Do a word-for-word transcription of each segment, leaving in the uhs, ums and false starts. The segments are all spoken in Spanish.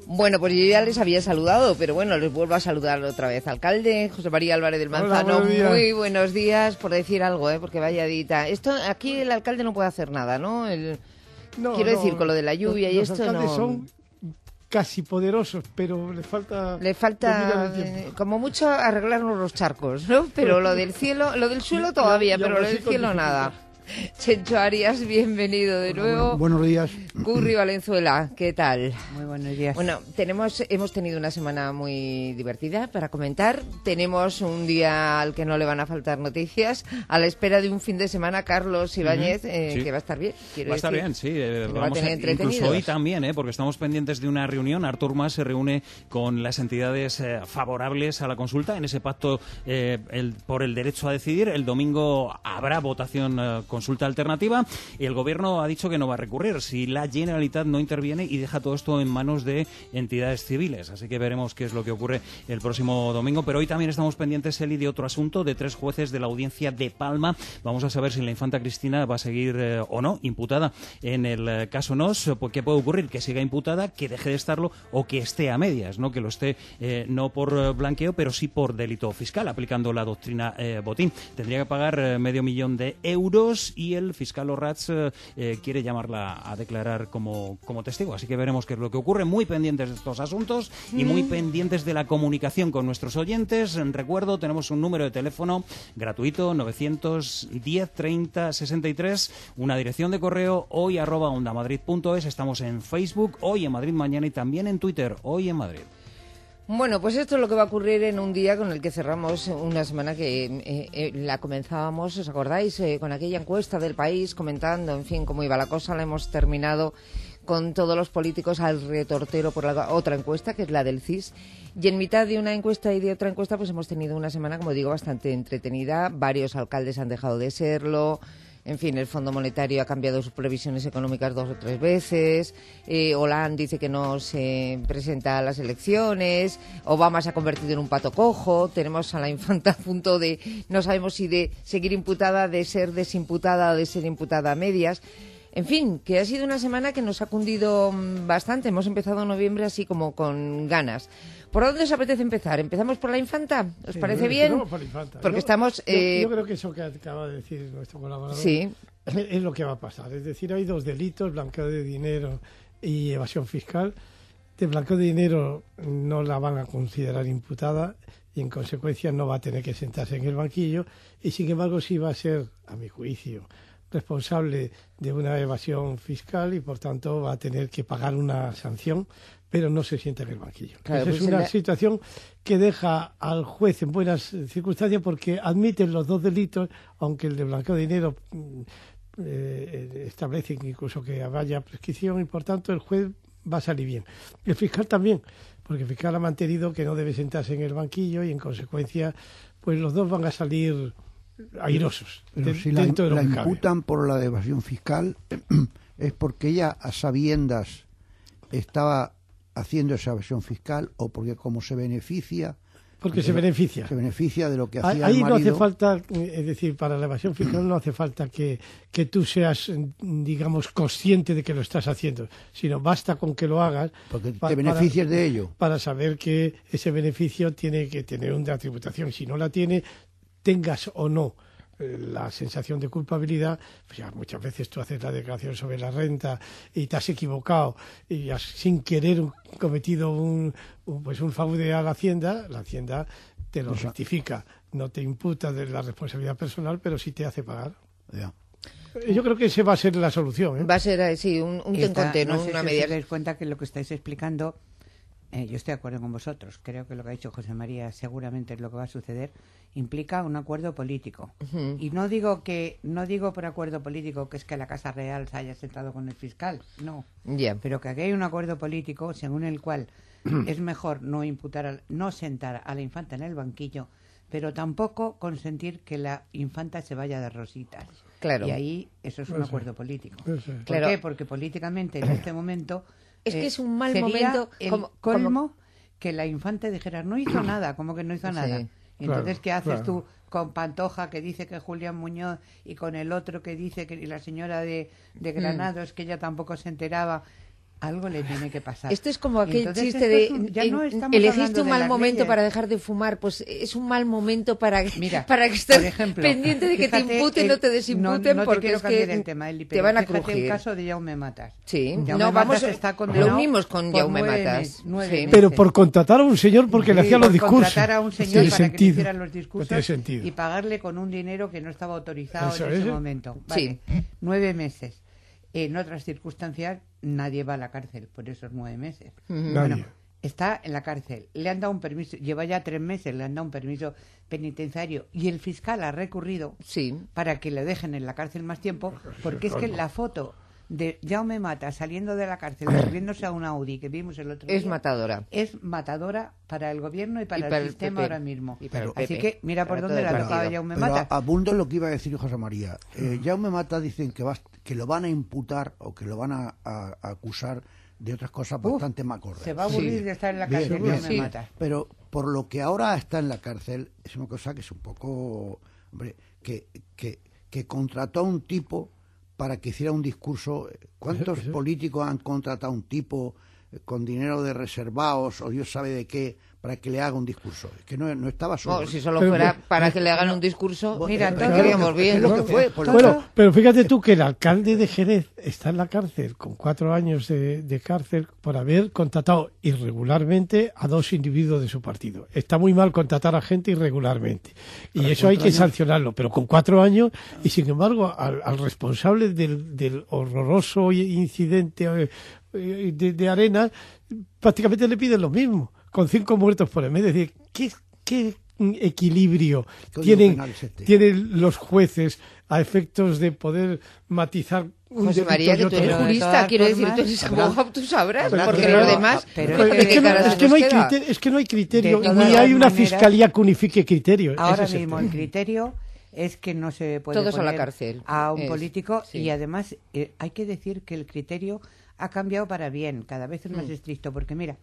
Bueno, pues yo ya les había saludado, pero bueno, les vuelvo a saludar otra vez. Alcalde José María Álvarez del Manzano, Hola, buenos muy buenos días, por decir algo, ¿eh? Porque vaya dita. Esto, aquí el alcalde no puede hacer nada, ¿no? El, no quiero no, decir, con lo de la lluvia los, y los esto alcaldes no... son casi poderosos, pero le falta... Le falta, eh, como mucho, arreglarnos los charcos, ¿no? Pero lo del cielo, lo del suelo todavía, y, y pero lo del cielo nada. Chencho Arias, bienvenido de nuevo. Bueno, buenos días. Curri Valenzuela, ¿qué tal? Muy buenos días. Bueno, tenemos, hemos tenido una semana muy divertida para comentar. Tenemos un día al que no le van a faltar noticias, a la espera de un fin de semana, Carlos Ibáñez, uh-huh. eh, sí. que va a estar bien. Va a estar decir, bien, sí. Eh, vamos va a tener incluso hoy también, eh, porque estamos pendientes de una reunión. Artur Mas se reúne con las entidades eh, favorables a la consulta en ese pacto eh, el, por el derecho a decidir. El domingo habrá votación, eh, consulta alternativa, y el gobierno ha dicho que no va a recurrir si la Generalitat no interviene y deja todo esto en manos de entidades civiles. Así que veremos qué es lo que ocurre el próximo domingo. Pero hoy también estamos pendientes, Eli, de otro asunto, de tres jueces de la audiencia de Palma. Vamos a saber si la infanta Cristina va a seguir eh, o no imputada en el eh, caso Nos. Pues, ¿qué puede ocurrir? Que siga imputada, que deje de estarlo o que esté a medias, ¿no? Que lo esté eh, no por eh, blanqueo, pero sí por delito fiscal, aplicando la doctrina eh, Botín. Tendría que pagar eh, medio millón de euros y el fiscal Orratz eh, quiere llamarla a declarar como, como testigo. Así que veremos qué es lo que ocurre. Muy pendientes de estos asuntos y muy mm. pendientes de la comunicación con nuestros oyentes. Recuerdo, tenemos un número de teléfono gratuito, novecientos diez treinta sesenta y tres, una dirección de correo, hoy arroba ondamadrid punto es. Estamos en Facebook, Hoy en Madrid Mañana, y también en Twitter, Hoy en Madrid. Bueno, pues esto es lo que va a ocurrir en un día con el que cerramos una semana que eh, eh, la comenzábamos, ¿os acordáis? Eh, con aquella encuesta del País comentando, en fin, cómo iba la cosa. La hemos terminado con todos los políticos al retortero por la otra encuesta, que es la del C I S. Y en mitad de una encuesta y de otra encuesta, pues hemos tenido una semana, como digo, bastante entretenida. Varios alcaldes han dejado de serlo. En fin, el Fondo Monetario ha cambiado sus previsiones económicas dos o tres veces. Eh, Hollande dice que no se presenta a las elecciones. Obama se ha convertido en un pato cojo. Tenemos a la infanta a punto de, no sabemos si de seguir imputada, de ser desimputada o de ser imputada a medias. En fin, que ha sido una semana que nos ha cundido bastante. Hemos empezado noviembre así como con ganas. ¿Por dónde os apetece empezar? ¿Empezamos por la infanta? ¿Os sí, parece bien? Por la infanta. Porque yo, estamos... Eh... Yo, yo creo que eso que acaba de decir nuestro colaborador sí. es lo que va a pasar. Es decir, hay dos delitos, blanqueo de dinero y evasión fiscal. De blanqueo de dinero no la van a considerar imputada y en consecuencia no va a tener que sentarse en el banquillo, y sin embargo sí va a ser, a mi juicio, responsable de una evasión fiscal y por tanto va a tener que pagar una sanción, pero no se sienta en el banquillo. Claro, Esa pues es una la... situación que deja al juez en buenas circunstancias porque admiten los dos delitos, aunque el de blanqueo de dinero eh, establece incluso que haya prescripción y por tanto el juez va a salir bien. El fiscal también, porque el fiscal ha mantenido que no debe sentarse en el banquillo y en consecuencia pues los dos van a salir airosos. Pero de, si la, dentro de lo la que cabe. imputan por la evasión fiscal es porque ella a sabiendas estaba haciendo esa evasión fiscal o porque como se beneficia porque se beneficia se beneficia de lo que hacía ahí el marido. No hace falta, es decir, para la evasión fiscal no hace falta que, que tú seas, digamos, consciente de que lo estás haciendo, sino basta con que lo hagas porque te pa, beneficias para, de ello para saber que ese beneficio tiene que tener una tributación. Si no la tiene, tengas o no la sensación de culpabilidad, pues ya muchas veces tú haces la declaración sobre la renta y te has equivocado y has sin querer cometido un, un pues un fraude a la Hacienda, la Hacienda te lo rectifica, no te imputa de la responsabilidad personal, pero sí te hace pagar. Ya. Yo creo que esa va a ser la solución, ¿eh? Va a ser, sí, un, un tenconte, ¿no? No sé Una si media. os dais cuenta que lo que estáis explicando, eh, yo estoy de acuerdo con vosotros. Creo que lo que ha dicho José María seguramente es lo que va a suceder. Implica un acuerdo político. Uh-huh. Y no digo que no digo por acuerdo político que es que la Casa Real se haya sentado con el fiscal, no. Yeah. Pero que aquí hay un acuerdo político según el cual es mejor no imputar, al, no sentar a la infanta en el banquillo, pero tampoco consentir que la infanta se vaya de rositas. Claro. Y ahí eso es un Pues acuerdo político. Pues sí. ¿Por Claro. qué? Porque políticamente en este momento es que eh, es un mal sería momento el como, colmo como... que la infanta dijera no hizo nada, como que no hizo Sí. nada. Y entonces, Claro, ¿qué haces claro. tú con Pantoja, que dice que Julián Muñoz, y con el otro que dice que y la señora de, de Granados, mm. que ella tampoco se enteraba? algo le tiene que pasar. Esto es como aquel Entonces, chiste de, es un, ya no estamos elegiste hablando un de mal las momento leyes. para dejar de fumar, pues es un mal momento para, Mira, para que estés por ejemplo, pendiente de que te fíjate imputen el- o te desimputen, no, no te porque quiero es cambiar que el tema, Eli, te pero van a fíjate crujir. el caso de Jaume Matas. Sí, Jaume no, vamos, Matas está lo condenado unimos con por Jaume nueve Matas. mes- nueve Sí. meses. Pero por contratar a un señor porque le Sí, hacía los por discursos. contratar a un No señor tiene para que le sentido. hiciera los No discursos tiene sentido. y pagarle con un dinero que no estaba autorizado Eso en ese es. momento. Vale, nueve meses. En otras circunstancias nadie va a la cárcel por esos nueve meses. Nadie. Bueno, está en la cárcel, le han dado un permiso, lleva ya tres meses, le han dado un permiso penitenciario y el fiscal ha recurrido Sí. para que le dejen en la cárcel más tiempo, porque es que la foto de Jaume Mata saliendo de la cárcel, subiéndose a un Audi que vimos el otro día, Es matadora. es matadora para el gobierno y para, Y para el el sistema P P. ahora mismo. Y para el Así P P. que mira por Para dónde todo le el ha tocado a partido. Jaume Pero Mata. abundo lo que iba a decir José María. Eh, Jaume Mata dicen que, va, que lo van a imputar o que lo van a, a- a acusar de otras cosas Uf, bastante más gordas. Se va a aburrir Sí. de estar en la Bien, cárcel, bien. Jaume Sí. Mata. Pero por lo que ahora está en la cárcel, es una cosa que es un poco... Hombre, que, que, que contrató a un tipo para que hiciera un discurso. ¿Cuántos Sí. políticos han contratado a un tipo con dinero de reservados o Dios sabe de qué para que le haga un discurso? Es que no, no estaba solo. No, si solo Pero, fuera pero, para que le hagan un discurso, Mira, lo todo- queríamos bien. es lo que fue. Por lo Bueno, pero fíjate tú que el alcalde de Jerez está en la cárcel con cuatro años de, de cárcel por haber contratado irregularmente a dos individuos de su partido. Está muy mal contratar a gente irregularmente y Pero eso hay cuatro que años- sancionarlo, pero con cuatro años y sin embargo al, al responsable del, del horroroso incidente eh, eh, de, de Arena prácticamente le piden lo mismo, con cinco muertos por el medio. Es decir, ¿qué, qué equilibrio Código tienen, penal es este. tienen los jueces a efectos de poder matizar un José delito María, y que tú otro eres no? de jurista, todas quiero decir, formas, tú eres habrá- abogado, tú sabrás, habrá porque que- los pero- demás, pero pues, es Es ¿qué que, no, caras es que nos no hay queda? criterio, es que no hay criterio, De todas ni hay una maneras- fiscalía que unifique criterio. ese Ahora es el mismo tema. el criterio es que no se puede Todos a la poner cárcel. a un Es- político sí. y además eh, hay que decir que el criterio ha cambiado para bien, cada vez es Mm. más estricto, porque mira,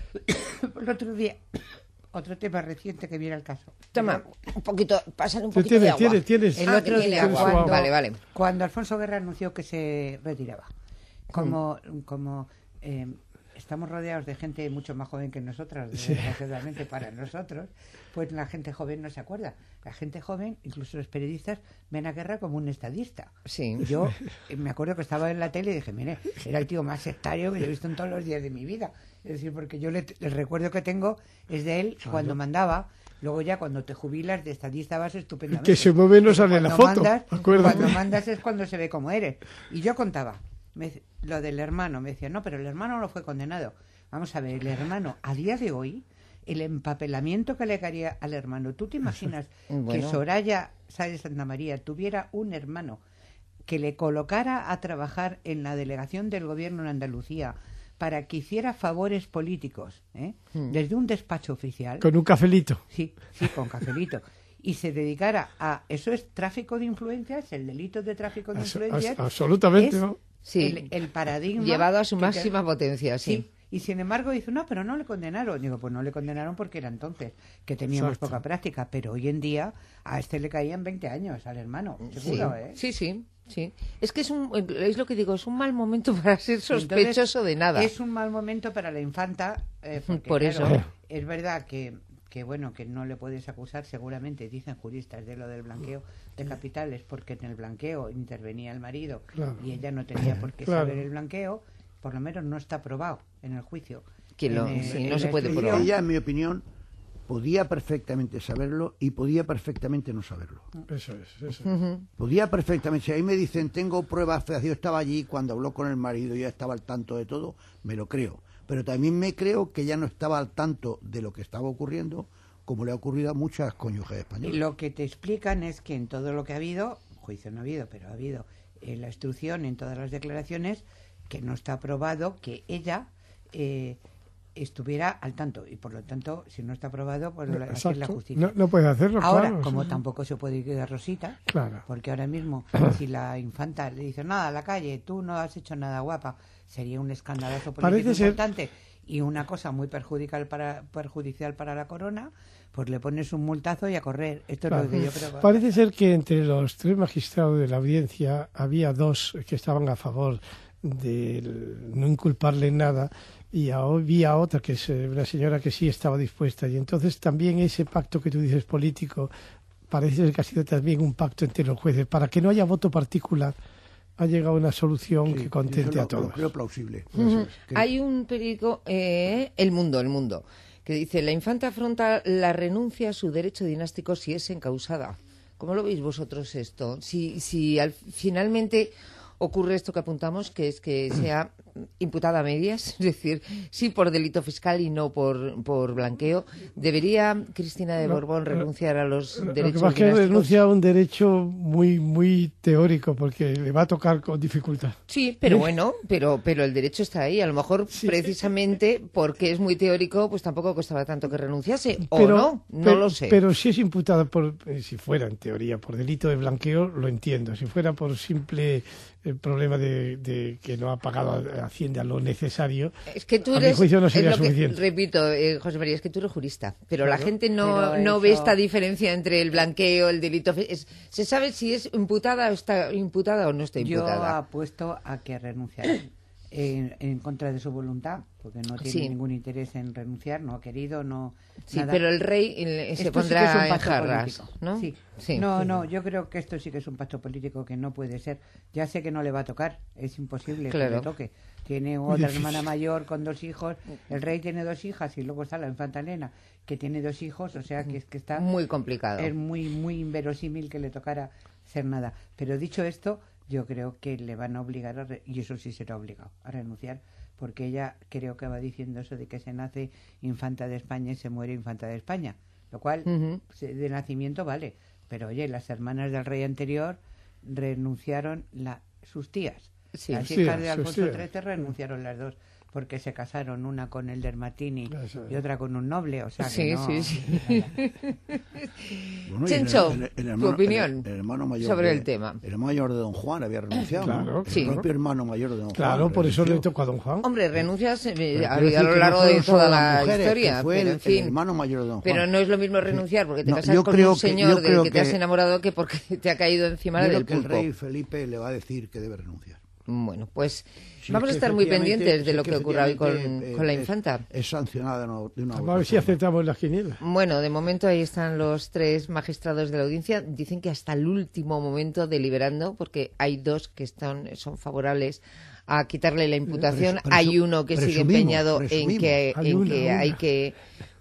el otro día, otro tema reciente que viene al caso. Toma, un poquito, pásale un Tú poquito de tienes, agua. tienes, tienes. El Ah, otro tiene día, agua. cuando, Vale, vale. cuando Alfonso Guerra anunció que se retiraba, como, Mm. como eh, estamos rodeados de gente mucho más joven que nosotros, desgraciadamente para nosotros, pues la gente joven no se acuerda. La gente joven, incluso los periodistas, ven a Guerra como un estadista. Sí. Yo eh, me acuerdo que estaba en la tele y dije, mire, era el tío más sectario que yo he visto en todos los días de mi vida. Es decir, porque yo le, el recuerdo que tengo es de él cuando mandaba. Luego ya cuando te jubilas de estadista vas estupendamente. Que se mueve no sale en la Cuando foto, mandas- acuérdate. Cuando mandas es cuando se ve cómo eres. Y yo contaba me dice- lo del hermano. Me decía, no, pero el hermano no fue condenado. Vamos a ver, el hermano, a día de hoy, el empapelamiento que le caería al hermano. ¿Tú te imaginas Bueno. que Soraya Sáenz Santa María tuviera un hermano que le colocara a trabajar en la delegación del gobierno en Andalucía para que hiciera favores políticos, ¿eh? desde un despacho oficial? Con un cafelito. Sí, sí, con cafelito. Y se dedicara a... Eso es tráfico de influencias, el delito de tráfico de As- influencias. as- absolutamente, es ¿no? Sí. el, el paradigma... Llevado a su que te- máxima potencia, sí. Sí. Y sin embargo dice, no, pero no le condenaron. Digo, pues no le condenaron porque era entonces, que teníamos Exacto. poca práctica. Pero hoy en día a este le caían veinte años, al hermano. Sí, Seguro, ¿eh? sí, sí, sí. Es que es un, es lo que digo, es un mal momento para ser sospechoso Entonces, de nada. Es un mal momento para la infanta. eh, porque, Por claro, eso. es verdad que, que, bueno, que no le puedes acusar, seguramente, dicen juristas, de lo del blanqueo de capitales, porque en el blanqueo intervenía el marido Claro. y ella no tenía por qué Claro. saber el blanqueo. Por lo menos no está probado en el juicio. Que lo- En, eh, sí, en no se la puede instrucción. probar. Ella, en mi opinión, podía perfectamente saberlo y podía perfectamente no saberlo. Eso es, eso es. Ujú. Podía perfectamente. Si ahí me dicen, tengo pruebas feas, yo estaba allí cuando habló con el marido, ya estaba al tanto de todo, me lo creo. Pero también me creo que ella no estaba al tanto de lo que estaba ocurriendo, como le ha ocurrido a muchas cónyuges Y españolas. lo que te explican es que en todo lo que ha habido, juicio no ha habido, pero ha habido en la instrucción, en todas las declaraciones, que no está probado que ella eh, estuviera al tanto. Y por lo tanto, si no está probado, pues la, así es la Exacto. justicia. No, no puedes hacerlo, Ahora, claro. como sí. tampoco se puede ir de rosita, Claro. porque ahora mismo, si la infanta le dice, nada, a la calle, tú no has hecho nada, guapa, sería un escandalazo político Parece ser- importante y una cosa muy perjudicial para, perjudicial para la corona, pues le pones un multazo y a correr. Esto Claro. es lo que yo creo. Parece ser que entre los tres magistrados de la audiencia había dos que estaban a favor de no inculparle en nada, y había otra, que es una señora que sí estaba dispuesta. Y entonces también ese pacto que tú dices político parece ser que ha sido también un pacto entre los jueces, para que no haya voto particular. Ha llegado una solución Sí, que contente lo, a todos. Lo creo plausible. Uh-huh. Es, que... Hay un periódico, eh, El Mundo, El Mundo, que dice: la infanta afronta la renuncia a su derecho dinástico si es encausada. ¿Cómo lo veis vosotros esto? Si, si al, finalmente ocurre esto que apuntamos, que es que sea imputada a medias, es decir, sí por delito fiscal y no por, por blanqueo, ¿debería Cristina de Borbón renunciar a los derechos Lo que pasa es que dinásticos? renuncia a un derecho muy muy teórico, porque le va a tocar con dificultad. Sí, pero bueno, pero pero el derecho está ahí. A lo mejor Sí. precisamente porque es muy teórico, pues tampoco costaba tanto que renunciase. O Pero- no, no pero- lo sé. Pero si es imputada por, eh, si fuera en teoría por delito de blanqueo, lo entiendo. Si fuera por simple eh, problema de, de que no ha pagado a Hacienda lo necesario, Es que tú a mi eres, juicio no es sería lo que- suficiente. repito, eh, José María, es que tú eres jurista, pero la Claro. gente no, Pero no ve eso- esta diferencia entre el blanqueo, el delito. fi- es- se sabe si es imputada o está imputada o no está Yo imputada. apuesto a que renunciará en, en contra de su voluntad, porque no tiene Sí. ningún interés en renunciar, no ha querido, no. Sí, nada. pero el rey eh, se Esto sí que es pondrá un en pacto jarras, político. ¿no? Sí. Sí. No, no, yo creo que esto sí que es un pacto político que no puede ser. Ya sé que no le va a tocar, es imposible Claro. que le toque. Tiene otra hermana mayor con dos hijos, el rey tiene dos hijas y luego está la infanta Elena, que tiene dos hijos, o sea que es que está Muy complicado. es muy muy inverosímil que le tocara ser nada. Pero dicho esto, yo creo que le van a obligar, a re- y eso sí será obligado, a renunciar, porque ella creo que va diciendo eso de que se nace infanta de España y se muere infanta de España, lo cual Ujú. se- de nacimiento vale, pero oye, las hermanas del rey anterior renunciaron la, sus tías. Sí. Las Sus hijas tías, de sus Alfonso tías. trece renunciaron las dos porque se casaron, una con el Dermatini Eso es. y otra con un noble, o sea que Sí, no- sí, sí. Bueno, y Chencho, el- el- el tu hermano- opinión el- el hermano mayor sobre de- el tema. El hermano mayor de Don Juan había renunciado. Claro, ¿no? El sí. propio hermano mayor de Don Juan. Claro, por eso le renunció. tocó a don Juan. Hombre, renuncias eh, Pero a, quiero decir a lo que no largo fueron de solo toda las la mujeres, historia. que fue pero, el, en fin, el hermano mayor de Don Juan. pero no es lo mismo renunciar porque te No, casas yo con creo un que- señor yo del creo que, te has que- enamorado que porque te ha caído encima Yo creo del que el pulpo. rey Felipe le va a decir que debe renunciar. Bueno, pues Sí, vamos a es que estar muy efectivamente- pendientes de sí, lo que ocurra hoy con, efectivamente, eh, con la es- infanta. Es sancionada de una, de una Vamos a ver si forma. aceptamos las quinielas. Bueno, de momento ahí están los tres magistrados de la audiencia. Dicen que hasta el último momento deliberando, porque hay dos que están son favorables a quitarle la imputación. Presu- presu- hay uno que sigue presumimos, empeñado en presumimos. que, Hay en una, que una. hay que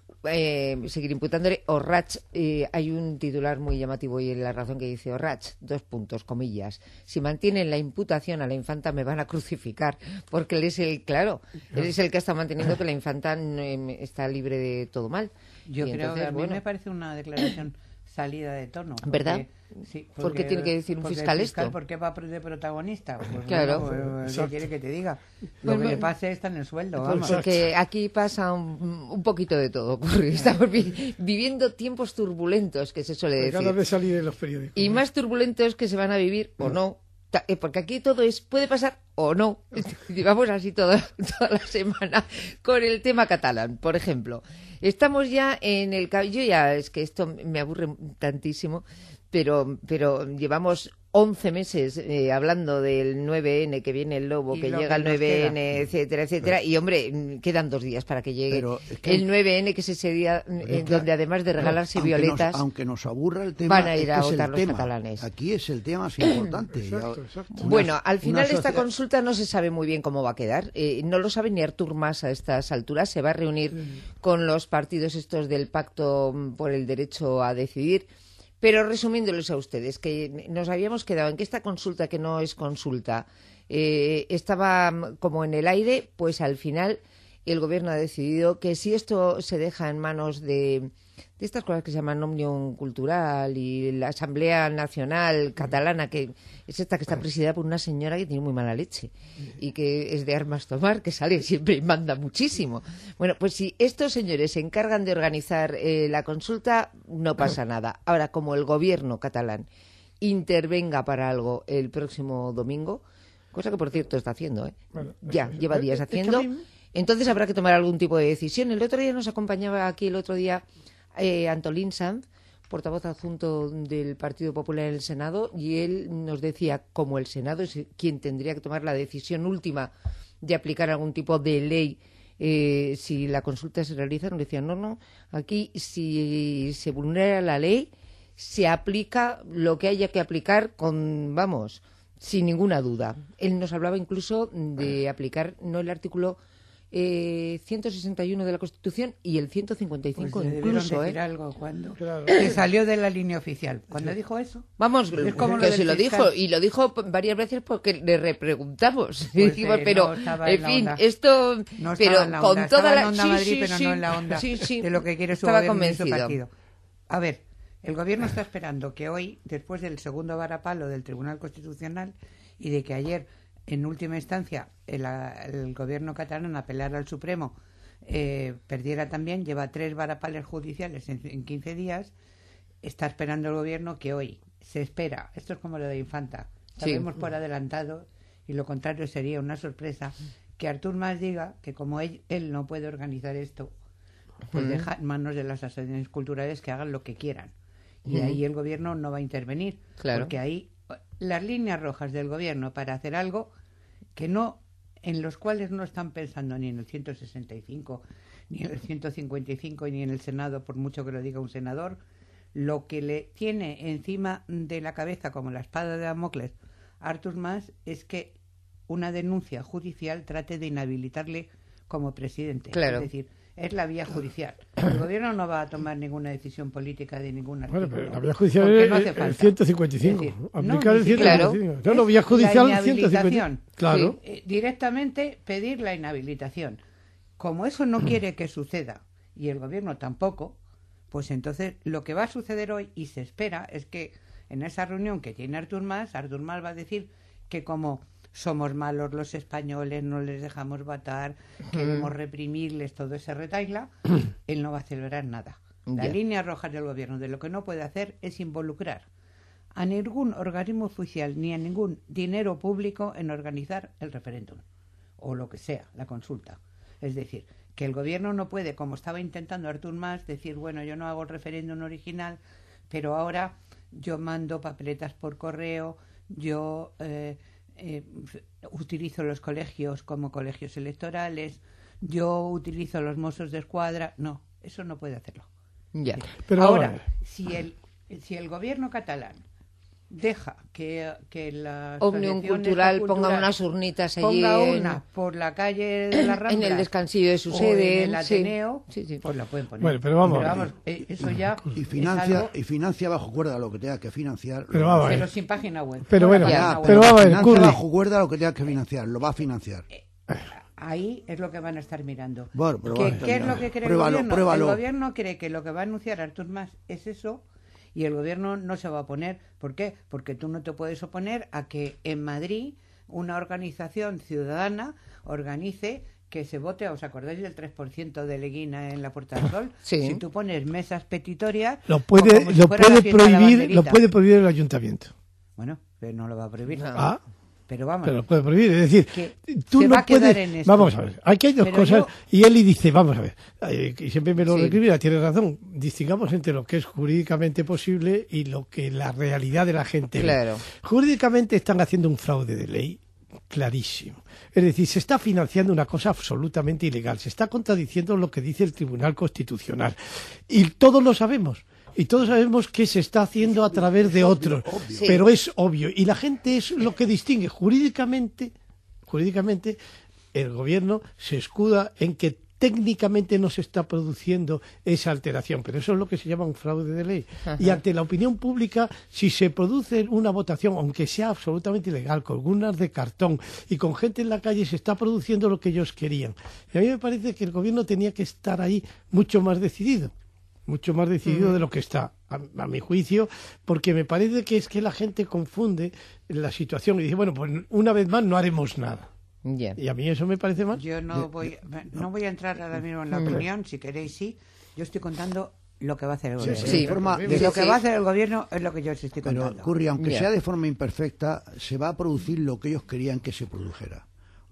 eh, seguir imputándole. Orrach, eh, hay un titular muy llamativo y en La Razón que dice: Orrach, dos puntos, comillas, si mantienen la imputación a la infanta me van a crucificar, porque él es el, claro, él es el que está manteniendo que la infanta eh, está libre de todo mal. Yo Y creo entonces, que a mí bueno, me parece una declaración salida de tono. porque- ¿Verdad? Sí, ¿Por qué tiene que decir un porque fiscal el esto? ¿Por qué va de protagonista? Pues Claro. bueno, pues, ¿qué Exacto. quiere que te diga? Lo Bueno, que le pase está en el sueldo, vamos. Exacto. porque aquí pasa un, un poquito de todo. ocurre. Estamos vi- viviendo tiempos turbulentos, que se suele Cada decir. vez salir en los periódicos. Y más turbulentos que se van a vivir o no. Ta- eh, Porque aquí todo es, puede pasar o no. Llevamos así toda, toda la semana con el tema catalán, por ejemplo. Estamos ya en el... ca- Yo ya, es que esto me aburre tantísimo, pero, pero llevamos once meses eh, hablando del nueve ene, que viene el lobo, Y que lo llega que el nos nueve ene, etcétera, etcétera. Y, hombre, mm, quedan dos días para que llegue Pero es que- el nueve ene, que es ese día mm, Pero en es que- donde además de regalarse aunque violetas... Nos, aunque nos aburra el tema, van a ir es a que es votar el los tema. catalanes. Aquí es el tema más importante. Exacto, Ya- exacto. una- Bueno, al final una esta sociedad- consulta no se sabe muy bien cómo va a quedar. Eh, no lo sabe ni Artur Mas a estas alturas. Se va a reunir con los partidos estos del Pacto mm, por el Derecho a Decidir. Pero resumiéndoles a ustedes, que nos habíamos quedado en que esta consulta, que no es consulta, eh, estaba mm, como en el aire, pues al final el Gobierno ha decidido que si esto se deja en manos de, de estas cosas que se llaman Òmnium Cultural y la Asamblea Nacional Catalana, que es esta que está presidida por una señora que tiene muy mala leche y que es de armas tomar, que sale siempre y manda muchísimo. Bueno, pues si estos señores se encargan de organizar eh, la consulta, no pasa nada. Ahora, como el Gobierno catalán intervenga para algo el próximo domingo, cosa que por cierto está haciendo, ¿eh? Bueno, ya, eso es. lleva Es- días es que haciendo. a mí- Entonces habrá que tomar algún tipo de decisión. El otro día nos acompañaba aquí, el otro día, eh, Antolín Sanz, portavoz adjunto del Partido Popular en el Senado, y él nos decía, como el Senado es quien tendría que tomar la decisión última de aplicar algún tipo de ley eh, si la consulta se realiza, nos decían, no, no, aquí si se vulnera la ley, se aplica lo que haya que aplicar con, vamos, sin ninguna duda. Él nos hablaba incluso de aplicar no el artículo eh, ciento sesenta y uno de la Constitución y el ciento cincuenta y cinco pues incluso. Decir ¿eh? algo cuando Claro. que salió de la línea oficial. Cuando sí. dijo eso. Vamos, es como que lo se lo fiscal. dijo, y lo dijo varias veces porque le repreguntamos. Pues, Dijimos, eh, pero, no en en fin, onda. esto, No pero en la con onda. toda Estaba la... en onda sí, Madrid, sí, pero sí, no en la onda sí, sí. de lo que quiere su Estaba gobierno y su convencido. partido. A ver, el gobierno está esperando que hoy, después del segundo varapalo del Tribunal Constitucional y de que ayer, en última instancia, el, el gobierno catalán apelara al Supremo, eh, perdiera también, lleva tres varapales judiciales en, en quince días, está esperando el gobierno que hoy se espera, esto es como lo de Infanta, sabemos sí. por adelantado, y lo contrario sería una sorpresa, que Artur Mas diga que como él, él no puede organizar esto, pues uh-huh. deja en manos de las asociaciones culturales que hagan lo que quieran. Y uh-huh. ahí el gobierno no va a intervenir, claro. porque ahí las líneas rojas del gobierno para hacer algo que no, en los cuales no están pensando ni en el ciento sesenta y cinco, ni en el ciento cincuenta y cinco, ni en el Senado, por mucho que lo diga un senador, lo que le tiene encima de la cabeza como la espada de Damocles a Artur Mas es que una denuncia judicial trate de inhabilitarle como presidente. Claro. Es decir, es la vía judicial. El gobierno no va a tomar ninguna decisión política de ninguna Bueno, pero la vía judicial es no el, el ciento cincuenta y cinco. Es decir, aplicar no, el ciento cincuenta y cinco. claro. No, no, vía judicial la ciento cincuenta y cinco. Claro. Sí, eh, directamente pedir la inhabilitación. Como eso no quiere que suceda y el gobierno tampoco, pues entonces lo que va a suceder hoy y se espera es que en esa reunión que tiene Artur Mas, Artur Mas va a decir que como somos malos los españoles, no les dejamos votar, queremos reprimirles, todo ese retaila, él no va a celebrar nada. La Ya. línea roja del gobierno de lo que no puede hacer es involucrar a ningún organismo oficial ni a ningún dinero público en organizar el referéndum o lo que sea, la consulta. Es decir, que el gobierno no puede, como estaba intentando Artur Mas, decir, bueno, yo no hago el referéndum original, pero ahora yo mando papeletas por correo, yo eh, eh, utilizo los colegios como colegios electorales, yo utilizo los mozos de escuadra. No, eso no puede hacerlo. Ya. Pero ahora, bueno. si el, si el gobierno catalán deja que, que la Omnium Cultural ponga unas urnitas allí ponga en, una por la calle de la Rambla en el descansillo de su o sede, en el sí. Ateneo, Sí, sí. pues la pueden poner. Bueno, pero vamos. Pero vamos, eh, eso ya Y es financia, algo, y financia bajo cuerda lo que tenga que financiar. Pero lo vamos va a pero ver. sin página web. Pero No bueno, la ya, página web. pero vamos a ver, financia Curry. bajo cuerda lo que tenga que financiar, lo va a financiar. Ahí es lo que van a estar mirando. Bueno, pero ¿Qué, vamos, ¿qué es ya. lo que cree Pruébalo, el gobierno? pruébalo. El gobierno cree que lo que va a anunciar Artur Mas es eso y el gobierno no se va a oponer. ¿Por qué? Porque tú no te puedes oponer a que en Madrid una organización ciudadana organice que se vote. ¿Os acordáis del tres por ciento de Leguina en la Puerta del Sol? Sí. Si tú pones mesas petitorias... Lo o puede, como si lo fuera la puede fiesta de la prohibir, lo banderita. puede prohibir el ayuntamiento. Bueno, pero no lo va a prohibir. No. Ah, Pero vamos, pero lo puede prohibir. Es decir, que tú se no va a quedar puedes. en esto. Vamos a ver, aquí hay dos Pero cosas. yo- Y Eli dice, vamos a ver, eh, y siempre me lo Sí. recrimina, tiene razón. Distingamos entre lo que es jurídicamente posible y lo que la realidad de la gente ve. Claro. Jurídicamente están haciendo un fraude de ley clarísimo. Es decir, se está financiando una cosa absolutamente ilegal, se está contradiciendo lo que dice el Tribunal Constitucional. Y todos lo sabemos. Y todos sabemos que se está haciendo a través de otros. Sí. Pero es obvio. Y la gente es lo que distingue. Jurídicamente, jurídicamente, el gobierno se escuda en que técnicamente no se está produciendo esa alteración, pero eso es lo que se llama un fraude de ley. Ajá. Y ante la opinión pública, si se produce una votación, aunque sea absolutamente ilegal, con urnas de cartón y con gente en la calle, se está produciendo lo que ellos querían. Y a mí me parece que el gobierno tenía que estar ahí mucho más decidido, mucho más decidido de lo que está, a, a mi juicio, porque me parece que es que la gente confunde la situación y dice, bueno, pues una vez más no haremos nada. Ya. Y a mí eso me parece mal. Yo no voy, no voy a entrar ahora mismo en la opinión, si queréis sí. Yo estoy contando lo que va a hacer el Sí, gobierno. sí, Sí. de forma- Sí, de- Lo que sí. va a hacer el gobierno es lo que yo os estoy Pero, contando. Curry, aunque Ya. sea de forma imperfecta, se va a producir lo que ellos querían que se produjera.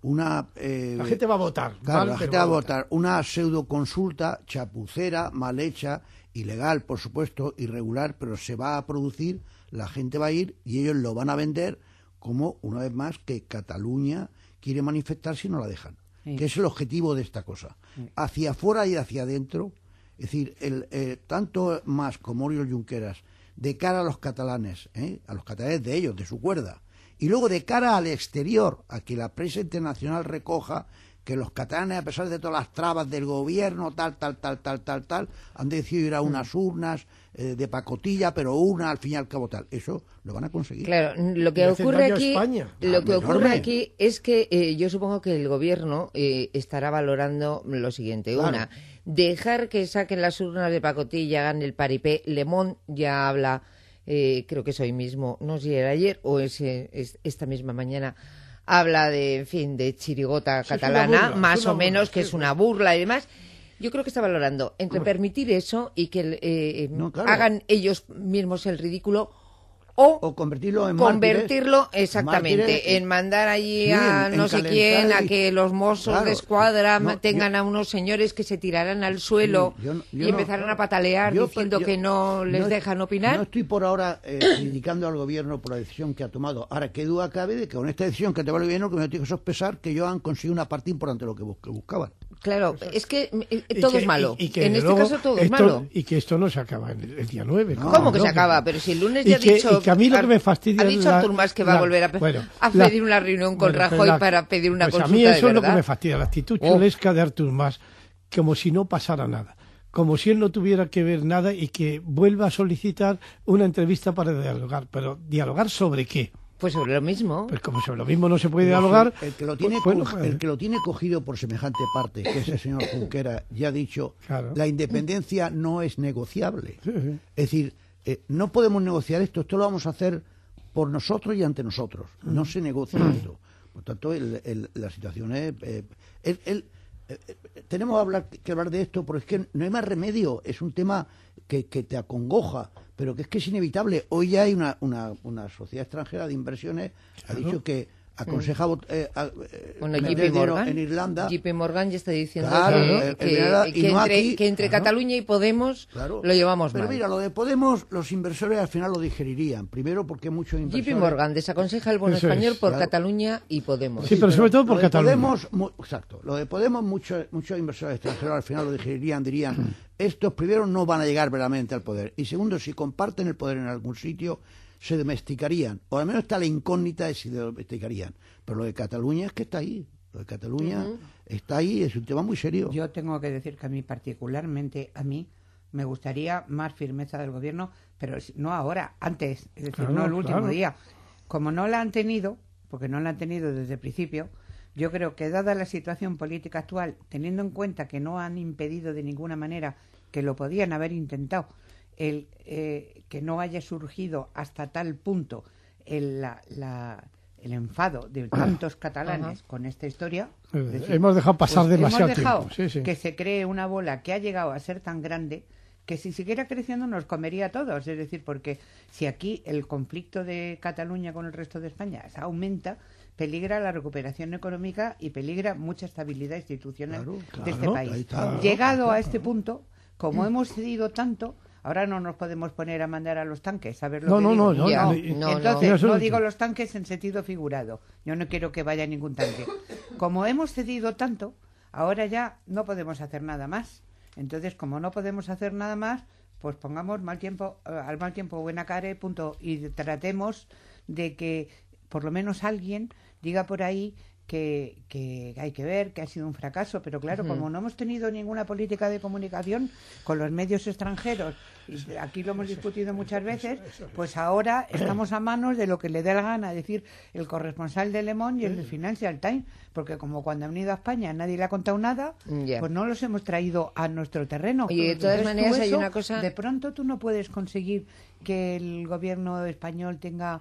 una... Eh, la gente va a votar. Claro, mal, la gente va a votar. Una pseudoconsulta chapucera, mal hecha, ilegal, por supuesto, irregular, pero se va a producir, la gente va a ir y ellos lo van a vender como, una vez más, que Cataluña quiere manifestarse y no la dejan. Sí. Que es el objetivo de esta cosa. Sí. Hacia afuera y hacia adentro, es decir, el, eh, tanto Mas como Oriol Junqueras, de cara a los catalanes, ¿eh? a los catalanes de ellos, de su cuerda, y luego de cara al exterior, a que la prensa internacional recoja que los catalanes, a pesar de todas las trabas del gobierno, tal, tal, tal, tal, tal, tal, han decidido ir a unas urnas eh, de pacotilla, pero una al fin y al cabo tal. Eso lo van a conseguir. Claro, lo que ocurre aquí, lo que ocurre aquí es que eh, yo supongo que el gobierno eh, estará valorando lo siguiente. Claro. Una, dejar que saquen las urnas de pacotilla, hagan el paripé. Le Monde ya habla, eh, creo que es hoy mismo, no sé si era ayer o es, es esta misma mañana, habla de, en fin, de chirigota sí, catalana, burla, más o menos, burla, que sí, es una burla y demás. Yo creo que está valorando entre bueno. permitir eso y que eh, no, claro. hagan ellos mismos el ridículo o, o convertirlo en convertirlo mártires, exactamente mártires, en mandar allí sí, a en, no en sé quién y... a que los mozos claro, de escuadra no, tengan yo, a unos señores que se tiraran al suelo sí, yo, yo y empezaran no, a patalear yo, diciendo yo, que no les no, dejan opinar. No estoy por ahora eh, criticando al gobierno por la decisión que ha tomado. Ahora, qué duda cabe de que con esta decisión que tomó el gobierno, que me tiene que sospechar que ellos han conseguido una parte importante de lo que, bus que buscaban. Claro, es que eh, todo que, es malo. Y, y que en este caso todo esto, es malo. Y que esto no se acaba el, el día nueve. No, ¿Cómo que no, se acaba? Pero si el lunes y ya ha que, dicho... Y que a mí lo que me fastidia ha dicho la, Artur Mas que va la, a volver a, bueno, a pedir la, una reunión con bueno, Rajoy la, para pedir una pues consulta a mí eso de es lo verdad. que me fastidia, la actitud oh. chulesca de Artur Mas, como si no pasara nada. Como si él no tuviera que ver nada y que vuelva a solicitar una entrevista para dialogar. Pero, ¿dialogar sobre qué? Pues sobre lo mismo. Pues como sobre lo mismo no se puede Pero dialogar... El que, lo tiene pues, co bueno, el que lo tiene cogido por semejante parte, que es el señor Junqueras, ya ha dicho, claro. la independencia no es negociable. Sí, sí. Es decir, eh, no podemos negociar esto, esto lo vamos a hacer por nosotros y ante nosotros. No se negocia esto. Por tanto, el, el, la situación es... Eh, el, el, eh, tenemos que hablar, que hablar de esto porque es que no hay más remedio. Es un tema que, que te acongoja, pero que es que es inevitable. Hoy ya hay una, una, una sociedad extranjera de inversiones ha claro. dicho que aconseja eh, a, eh, bueno, J P Morgan, en Irlanda. J P Morgan ya está diciendo claro, que, que, que, que, no entre, aquí, que entre claro. Cataluña y Podemos claro. lo llevamos pero mal. Pero mira, lo de Podemos, los inversores al final lo digerirían. Primero porque muchos inversores... J P Morgan desaconseja el bono Eso español es, por claro. Cataluña y Podemos. Sí, pero sobre todo por Cataluña. Podemos, mu exacto. Lo de Podemos, muchos muchos inversores extranjeros al final lo digerirían, dirían, estos primero no van a llegar verdaderamente al poder. Y segundo, si comparten el poder en algún sitio, se domesticarían. O al menos está la incógnita de si se domesticarían. Pero lo de Cataluña es que está ahí. Lo de Cataluña uh-huh. está ahí, es un tema muy serio. Yo tengo que decir que a mí particularmente, a mí, me gustaría más firmeza del gobierno, pero no ahora, antes, es decir, claro, no el último claro. día. Como no la han tenido, porque no la han tenido desde el principio, yo creo que dada la situación política actual, teniendo en cuenta que no han impedido de ninguna manera, que lo podían haber intentado, el eh, que no haya surgido hasta tal punto el, la, la, el enfado de tantos catalanes uh-huh. con esta historia. Es decir, hemos dejado pasar pues demasiado hemos dejado tiempo. Sí, sí. Que se cree una bola que ha llegado a ser tan grande que si siguiera creciendo nos comería a todos. Es decir, porque si aquí el conflicto de Cataluña con el resto de España aumenta, peligra la recuperación económica y peligra mucha estabilidad institucional claro, claro, de este país. está, Llegado claro. a este punto, como hemos cedido tanto, ahora no nos podemos poner a mandar a los tanques, a ver lo no, que no, digo. no, no, ya, no, no, Entonces, no, no digo los tanques en sentido figurado. Yo no quiero que vaya ningún tanque. Como hemos cedido tanto, ahora ya no podemos hacer nada más. Entonces, como no podemos hacer nada más, pues pongamos mal tiempo, uh, al mal tiempo buena cara, punto, y tratemos de que por lo menos alguien diga por ahí que, que hay que ver, que ha sido un fracaso, pero claro, uh-huh. como no hemos tenido ninguna política de comunicación con los medios extranjeros, y aquí lo hemos discutido muchas veces, pues ahora estamos a manos de lo que le dé la gana, decir el corresponsal de Le Monde y el de Financial Times, porque como cuando han ido a España nadie le ha contado nada, yeah. pues no los hemos traído a nuestro terreno. Y de todas Entonces, maneras eso, hay una cosa... De pronto tú no puedes conseguir que el gobierno español tenga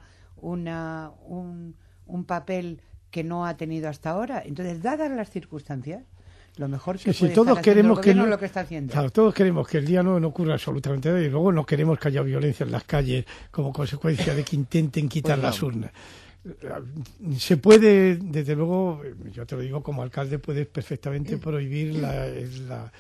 una un, un papel que no ha tenido hasta ahora. Entonces, dadas las circunstancias, lo mejor que sí, puede sí, todos estar queremos el gobierno que no, lo que está haciendo. Claro, todos queremos que el día no, no ocurra absolutamente nada y luego no queremos que haya violencia en las calles como consecuencia de que intenten quitar pues no. las urnas. se puede, desde luego, yo te lo digo como alcalde, puedes perfectamente prohibir la, la,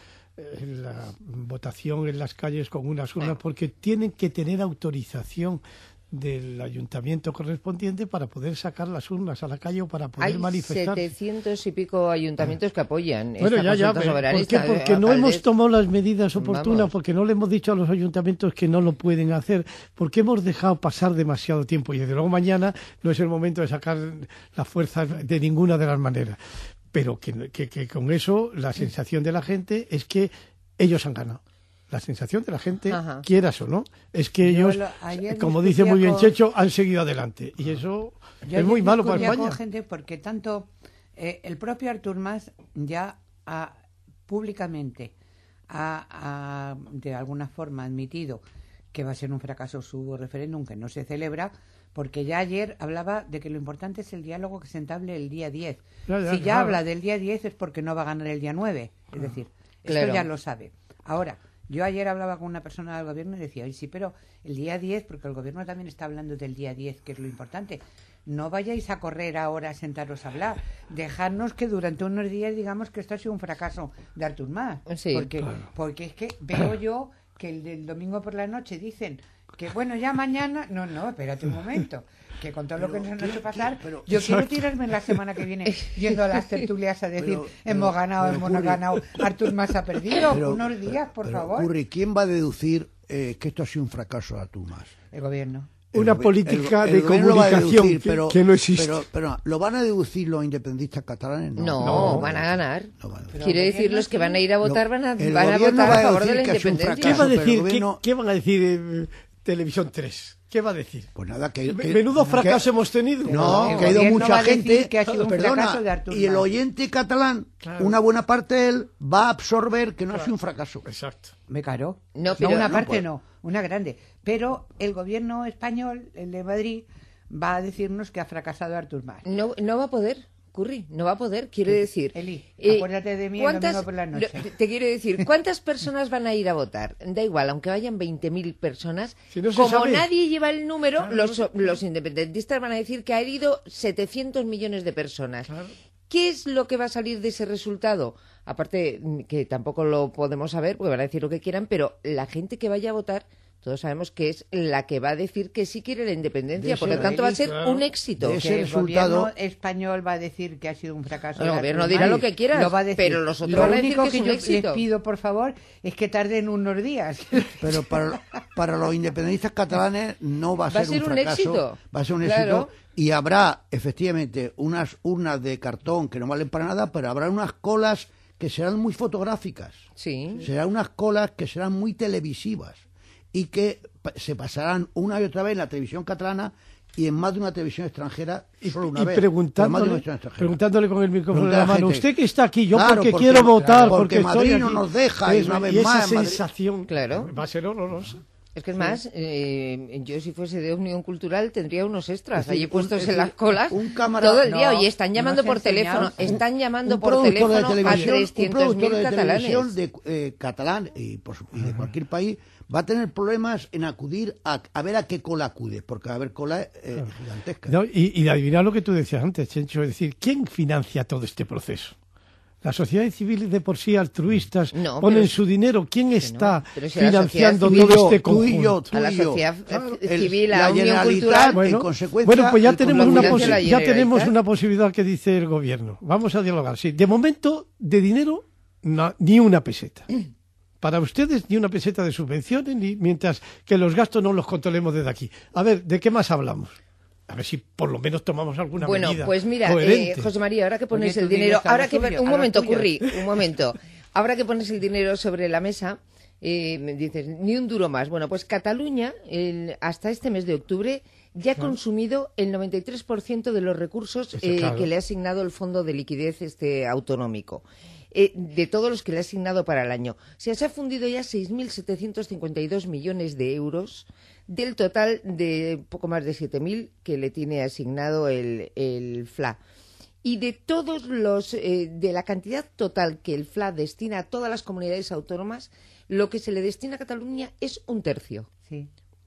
la votación en las calles con unas urnas, porque tienen que tener autorización del ayuntamiento correspondiente para poder sacar las urnas a la calle o para poder Hay manifestar. setecientos y pico ayuntamientos que apoyan Bueno, esta ya, ya, consulta ¿por qué? soberanista. Porque no Alcaldes. hemos tomado las medidas oportunas, Vamos. porque no le hemos dicho a los ayuntamientos que no lo pueden hacer, porque hemos dejado pasar demasiado tiempo y desde luego mañana no es el momento de sacar las fuerzas de ninguna de las maneras. Pero que, que, que con eso la sensación de la gente es que ellos han ganado. La sensación de la gente, Ajá. quieras o no, es que Yo ellos, lo- ayer como discutía dice muy bien con- Checho, han seguido adelante. Y eso Yo es muy ayer malo para discutía España. con gente porque tanto eh, el propio Artur Mas ya ha públicamente ha, ha, de alguna forma admitido que va a ser un fracaso su referéndum, que no se celebra, porque ya ayer hablaba de que lo importante es el diálogo que se entable el día diez. Ya, ya, si ya claro. habla del día diez es porque no va a ganar el día nueve. Es decir, Claro. esto ya lo sabe. Ahora, yo ayer hablaba con una persona del gobierno y decía, oye, sí, pero el día diez, porque el gobierno también está hablando del día diez, que es lo importante. No vayáis a correr ahora a sentaros a hablar. Dejadnos que durante unos días digamos que esto ha sido un fracaso de Artur Mas. Sí. Porque, porque es que veo yo que el del domingo por la noche dicen que, bueno, ya mañana... No, no, espérate un momento. Que con todo lo que nos han hecho pasar, pero- yo quiero tirarme la semana que viene yendo a las tertulias a decir, Pero- hemos pero- ganado, pero hemos Curry- ganado, Artur Mas ha perdido. Pero- unos días, por pero, favor. Curry, ¿quién va a deducir eh, que esto ha sido un fracaso a tu más? El gobierno. Una El gobi- política el- el de gobierno lo va a comunicación deducir, que- pero, que no existe. Pero, pero, ¿lo van a deducir los independentistas catalanes? No, No. van a ganar. No van a deducir. Pero Quiere el decir, gobierno los que sí. van a ir a votar Lo- van a, el van a gobierno votar va a a favor de decir la que es un independencia. ¿Qué va a fracaso, pero decir, el gobierno- ¿qué, qué van a decir eh, Televisión tres? ¿Qué va a decir? Pues nada, que, que- Menudo fracaso que- hemos tenido. No, El que ha ido gobierno mucha va a decir gente. que ha sido un perdona, fracaso de Artur y el Mas. oyente catalán, Claro. una buena parte de él, va a absorber que no ha sido un fracaso. Exacto. Me caro. No, No, pero- una no, parte pues. no, una grande. Pero el gobierno español, el de Madrid, va a decirnos que ha fracasado Artur Mas. No, no va a poder, Curry, no va a poder. Quiere decir... Eli, eh, acuérdate de mí el ¿cuántas- domingo por la noche. lo- Te quiero decir, ¿cuántas personas van a ir a votar? Da igual, aunque vayan veinte mil personas. Si no se como sabe. nadie lleva el número, Claro, los, no se- los independentistas van a decir que ha herido setecientos millones de personas. Claro. ¿Qué es lo que va a salir de ese resultado? Aparte, mm, que tampoco lo podemos saber, porque van a decir lo que quieran, pero la gente que vaya a votar, todos sabemos que es la que va a decir que sí quiere la independencia. De Por lo ese- tanto, va a ser claro. un éxito. De ese Que el resultado- gobierno español va a decir que ha sido un fracaso. El de gobierno Artur dirá Mas. lo que quiera, Lo va a decir. pero los otros Lo van a decir único que es un yo éxito. les pido, por favor, es que tarden unos días. Pero para, para los independentistas catalanes no va a, Va a ser, ser un fracaso, éxito. va a ser un Claro. éxito y habrá efectivamente unas urnas de cartón que no valen para nada, pero habrá unas colas que serán muy fotográficas, Sí. serán unas colas que serán muy televisivas y que pa- se pasarán una y otra vez en la televisión catalana y en más de una televisión extranjera solo una y vez. pero más de una preguntándole, televisión extranjera. preguntándole con el micrófono en Preguntar la a mano, gente. usted que está aquí, yo Claro, porque, porque- quiero votar, claro, porque, porque Madrid estoy no aquí. nos deja, y Eso, una vez y esa más, Madrid- sensación Claro. va a ser horrorosa. Es que es más, eh, yo si fuese de Unión Cultural tendría unos extras Es decir, allí puestos un- es en las decir, colas un cámara- todo el día. No, Oye, están llamando no por se ha enseñado. teléfono, están llamando un por productor teléfono de a televisión, un trescientos mil productor de televisión catalanes. de, eh, catalán y, por su- y de cualquier país va a tener problemas en acudir a, a ver a qué cola acude, porque va a haber cola eh, gigantesca. No, y, y de adivinar lo que tú decías antes, Chencho, es decir, ¿quién financia todo este proceso? Las sociedades civiles de por sí altruistas No, ponen pero- su dinero. ¿Quién está pero si la financiando sociedad todo civil- este tú y yo, conjunto? tú A la y yo. sociedad Claro, eh, el- civil, la a Unión Generalitat, Cultural. en Bueno, consecuencia, bueno, pues ya el tenemos, una Comité de la posi- ya tenemos Generalitat. una posibilidad que dice el gobierno. Vamos a dialogar. Sí, de momento, de dinero, no- ni una peseta. Para ustedes, ni una peseta de subvenciones, ni mientras que los gastos no los controlemos desde aquí. A ver, ¿de qué más hablamos? A ver si por lo menos tomamos alguna Bueno, medida pues mira, eh, coherente. José María, ahora que pones Oye, el tú diles dinero, a lo ahora que tuyo, un a lo momento, tuyo. Curry, un momento, ahora que pones el dinero sobre la mesa, eh, me dices ni un duro más. Bueno, pues Cataluña el- hasta este mes de octubre ya ha consumido el noventa y tres por ciento de los recursos Eso, eh, claro. que le ha asignado el Fondo de Liquidez este autonómico. Eh, de todos los que le ha asignado para el año. O sea, se ha fundido ya seis mil setecientos cincuenta y dos millones de euros del total de poco más de siete mil que le tiene asignado el, el F L A. Y de todos los, eh, de la cantidad total que el F L A destina a todas las comunidades autónomas, lo que se le destina a Cataluña es un tercio. Sí.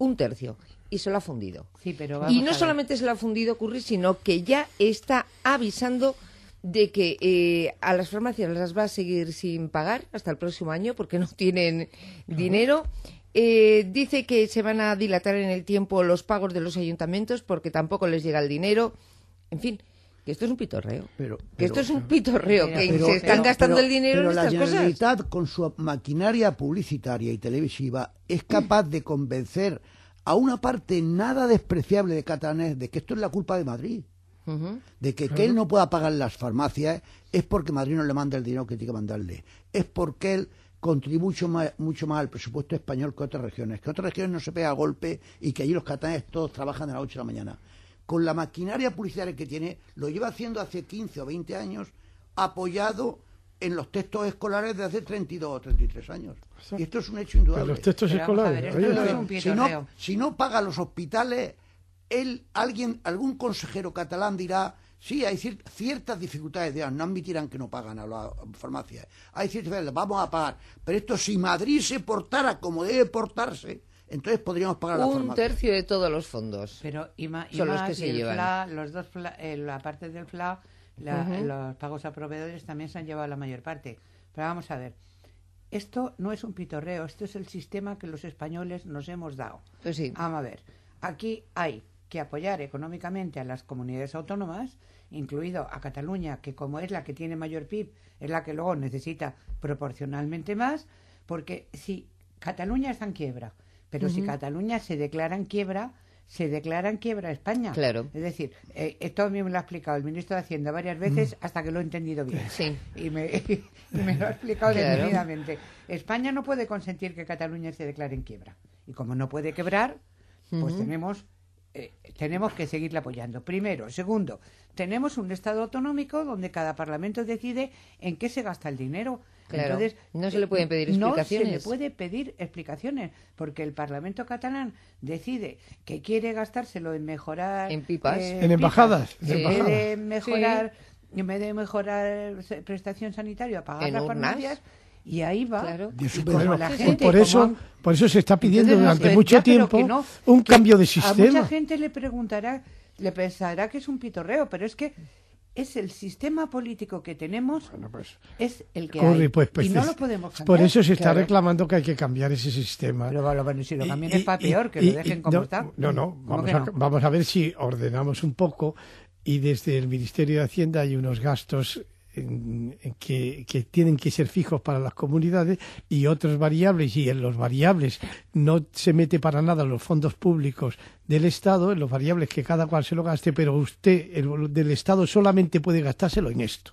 un tercio. Y se lo ha fundido. Sí, pero vamos y a no ver. solamente se lo ha fundido Curry, sino que ya está avisando de que eh, a las farmacias las va a seguir sin pagar hasta el próximo año porque no tienen dinero. Eh, dice que se van a dilatar en el tiempo los pagos de los ayuntamientos porque tampoco les llega el dinero. En fin, que esto es un pitorreo. Pero- que pero- esto es un pitorreo, Mira, que Pero- se están pero- gastando pero- el dinero pero en la estas cosas. Generalitat, con su maquinaria publicitaria y televisiva, es capaz de convencer a una parte nada despreciable de catalanes de que esto es la culpa de Madrid. Ujú. De que, que él no pueda pagar las farmacias es porque Madrid no le manda el dinero que tiene que mandarle. Es porque él contribuye mucho más, mucho más al presupuesto español que otras regiones. Que otras regiones no se pega a golpe y que allí los catalanes todos trabajan de las ocho de la mañana. Con la maquinaria publicitaria que tiene, lo lleva haciendo hace quince o veinte años, apoyado en los textos escolares de hace treinta y dos o treinta y tres años. Y esto es un hecho Pero indudable. los textos Pero vamos a escolares. ver, esto oye, no es pero- un Si pitorreo. no, si no paga los hospitales, él, alguien, algún consejero catalán dirá, sí, hay cier- ciertas dificultades, dirán, no admitirán que no pagan a las farmacias. Hay ciertas dificultades, vamos a pagar. Pero esto, si Madrid se portara como debe portarse, entonces podríamos pagar la Un farmacia. tercio de todos los fondos. Pero y, ma- y Son los más, que se y el llevan. F L A, los dos F L A, eh, la parte del F L A, la- los pagos a proveedores también se han llevado la mayor parte. Pero vamos a ver, esto no es un pitorreo, esto es el sistema que los españoles nos hemos dado. Pues sí. Vamos a ver, aquí hay que apoyar económicamente a las comunidades autónomas, incluido a Cataluña, que como es la que tiene mayor P I B, es la que luego necesita proporcionalmente más, porque si Cataluña está en quiebra, pero si Cataluña se declara en quiebra, se declara en quiebra España. Claro. Es decir, eh, esto a mí me lo ha explicado el ministro de Hacienda varias veces hasta que lo he entendido bien. Sí. Y me, y me lo ha explicado Claro. detenidamente. España no puede consentir que Cataluña se declare en quiebra. Y como no puede quebrar, pues tenemos, eh, tenemos que seguirle apoyando. Primero. Segundo, tenemos un Estado autonómico donde cada parlamento decide en qué se gasta el dinero. Claro. Entonces, No se le pueden pedir No se le explicaciones. puede pedir explicaciones, porque el Parlamento catalán decide que quiere gastárselo en mejorar... En pipas. En embajadas, en Sí. En vez embajadas. de mejorar, en vez de mejorar se- prestación sanitaria, pagar En las urnas. farmacias, y ahí va. Claro. Y Y eso como pero- la Por- gente, por eso, como- por eso se está pidiendo Entonces, durante no, mucho ya, pero tiempo que no, un que cambio de A sistema. mucha gente le preguntará, le pensará que es un pitorreo, pero es que es el sistema político que tenemos, pues, es el que Corre, hay. pues, pues, y no es- lo podemos cambiar. Por eso se está Claro. reclamando que hay que cambiar ese sistema. Pero bueno, bueno, si lo Y- cambian y- es para y- peor, que y- lo dejen y- como no, está. No, no, ¿Cómo vamos que a, no? vamos a ver si ordenamos un poco y desde el Ministerio de Hacienda hay unos gastos en- en que, que tienen que ser fijos para las comunidades y otras variables, y en los variables no se mete para nada los fondos públicos del Estado, en los variables que cada cual se lo gaste, pero usted, el del Estado, solamente puede gastárselo en esto.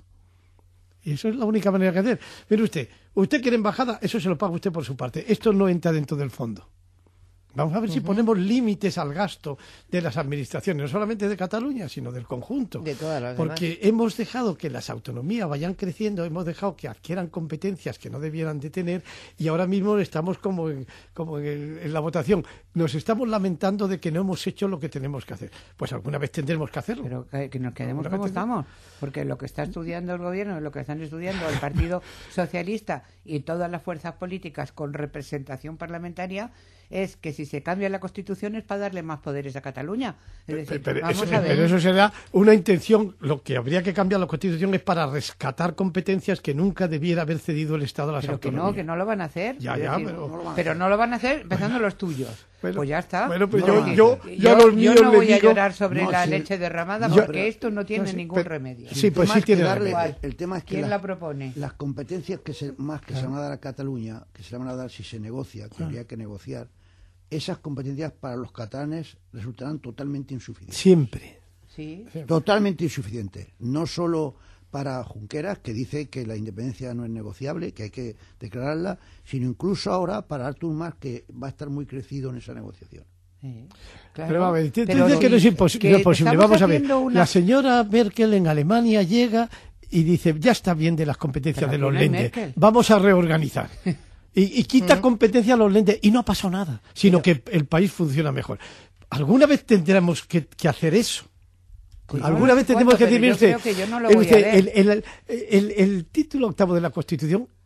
Y eso es la única manera que hacer. Mire usted, usted quiere embajada, eso se lo paga usted por su parte. Esto no entra dentro del fondo. Vamos a ver si ponemos límites al gasto de las administraciones, no solamente de Cataluña, sino del conjunto. De todas las Porque hemos dejado que las autonomías vayan creciendo, hemos dejado que adquieran competencias que no debieran de tener, y ahora mismo estamos como en, como en, el- en la votación. Nos estamos lamentando de que no hemos hecho lo que tenemos que hacer. Pues alguna vez tendremos que hacerlo. Pero que, que nos quedemos Alguna como vez estamos, porque lo que está estudiando el gobierno, lo que están estudiando el Partido Socialista y todas las fuerzas políticas con representación parlamentaria es que si se cambia la Constitución es para darle más poderes a Cataluña. Es decir, Pero, vamos eso, a ver. pero eso será una intención. Lo que habría que cambiar la Constitución es para rescatar competencias que nunca debiera haber cedido el Estado a las Pero que autonomías. no, que no lo van a hacer. Ya, Es ya, decir, pero- No lo van a pero hacer. no lo van a hacer empezando los tuyos. Bueno, pues ya está. bueno, pues No, yo- que- yo- que- yo a los míos no le voy a digo- llorar sobre No, la sí. leche derramada Yo- porque esto no tiene no, sí, ningún pero- remedio. sí, El pues tema sí es que tiene darle- remedio. el tema es que ¿Quién las- la propone? las competencias que se, más que se van a dar a Cataluña, que se le van a dar si se negocia, que habría que negociar, esas competencias para los catalanes resultarán totalmente insuficientes. Siempre. Sí. Totalmente insuficientes. No solo para Junqueras, que dice que la independencia no es negociable, que hay que declararla, sino incluso ahora para Artur Mas, que va a estar muy crecido en esa negociación. Sí, claro. Pero vamos a ver, te- te Pero dice que no es sí, imposi- que no es posible. estamos Vamos a ver. haciendo una- La señora Merkel en Alemania llega y dice, ya está bien de las competencias Pero de los aquí no hay lentes, Merkel. vamos a reorganizar. Y, y quita competencia a los lentes y no ha pasado nada, sino que el país funciona mejor. ¿Alguna vez tendremos que, que hacer eso? Pues ¿Alguna no vez sé tendremos cuándo, que pero decir yo usted, creo que yo no lo eh, voy a usted, ver. el, el- el- el título octavo de la Constitución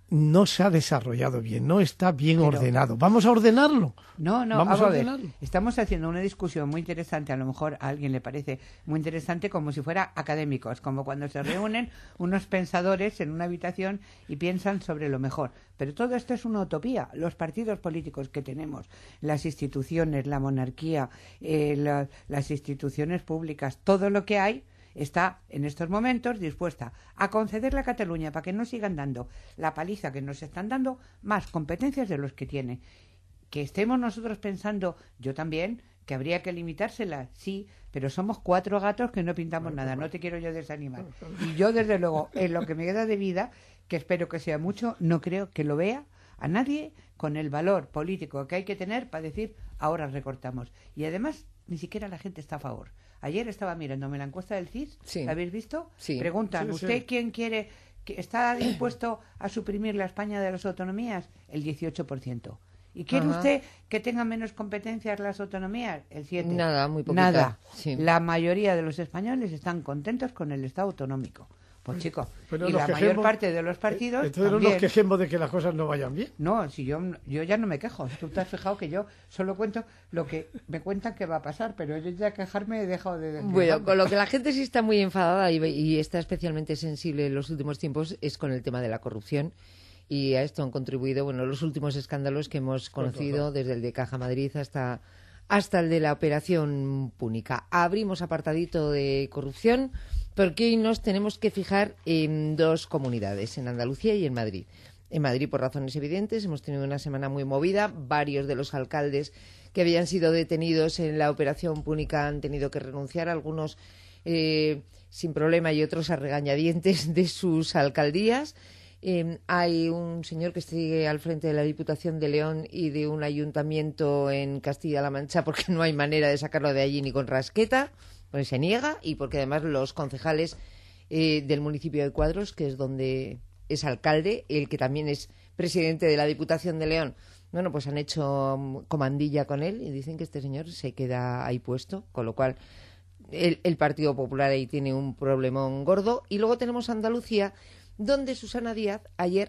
no se ha desarrollado bien, no está bien Pero, ordenado. Vamos a ordenarlo. No, no, vamos vamos a a ver. ordenarlo. Estamos haciendo una discusión muy interesante, a lo mejor a alguien le parece muy interesante, como si fuera académicos, como cuando se reúnen unos pensadores en una habitación y piensan sobre lo mejor. Pero todo esto es una utopía. Los partidos políticos que tenemos, las instituciones, la monarquía, eh, la, las instituciones públicas, todo lo que hay, está en estos momentos dispuesta a concederle a Cataluña para que no sigan dando la paliza que nos están dando, más competencias de los que tiene. Que estemos nosotros pensando, yo también, que habría que limitárselas, sí, pero somos cuatro gatos que no pintamos nada, no te quiero yo desanimar. Y yo, desde luego, en lo que me queda de vida, que espero que sea mucho, no creo que lo vea a nadie con el valor político que hay que tener para decir, ahora recortamos. Y además, ni siquiera la gente está a favor. Ayer estaba mirándome la encuesta del C I S, Sí. ¿la habéis visto? Sí. Preguntan, Sí, ¿usted sí. quién quiere, que está dispuesto a suprimir la España de las autonomías? El dieciocho por ciento. ¿Y quiere Ajá. usted que tengan menos competencias las autonomías? El siete por ciento. Nada, muy poquita. Nada. Sí. La mayoría de los españoles están contentos con el Estado autonómico. Pues chicos, Pero y nos la quejemos- mayor parte de los partidos Entonces no también. nos quejemos de que las cosas no vayan bien. No, si yo, yo ya no me quejo. Tú te has fijado que yo solo cuento lo que me cuentan que va a pasar, pero yo ya quejarme he dejado de... de Bueno, quejarme. con lo que la gente sí está muy enfadada y, y está especialmente sensible en los últimos tiempos es con el tema de la corrupción. Y a esto han contribuido, bueno, los últimos escándalos que hemos conocido, desde el de Caja Madrid hasta, hasta el de la Operación Púnica. Abrimos apartadito de corrupción porque hoy nos tenemos que fijar en dos comunidades, en Andalucía y en Madrid. En Madrid, por razones evidentes, hemos tenido una semana muy movida. Varios de los alcaldes que habían sido detenidos en la Operación Púnica han tenido que renunciar, algunos eh, sin problema y otros a regañadientes de sus alcaldías. Eh, hay un señor que sigue al frente de la Diputación de León y de un ayuntamiento en Castilla-La Mancha porque no hay manera de sacarlo de allí ni con rasqueta, porque se niega y porque además los concejales eh, del municipio de Cuadros, que es donde es alcalde, el que también es presidente de la Diputación de León, bueno, pues han hecho um, comandilla con él y dicen que este señor se queda ahí puesto, con lo cual el, el Partido Popular ahí tiene un problemón gordo. Y luego tenemos Andalucía, donde Susana Díaz ayer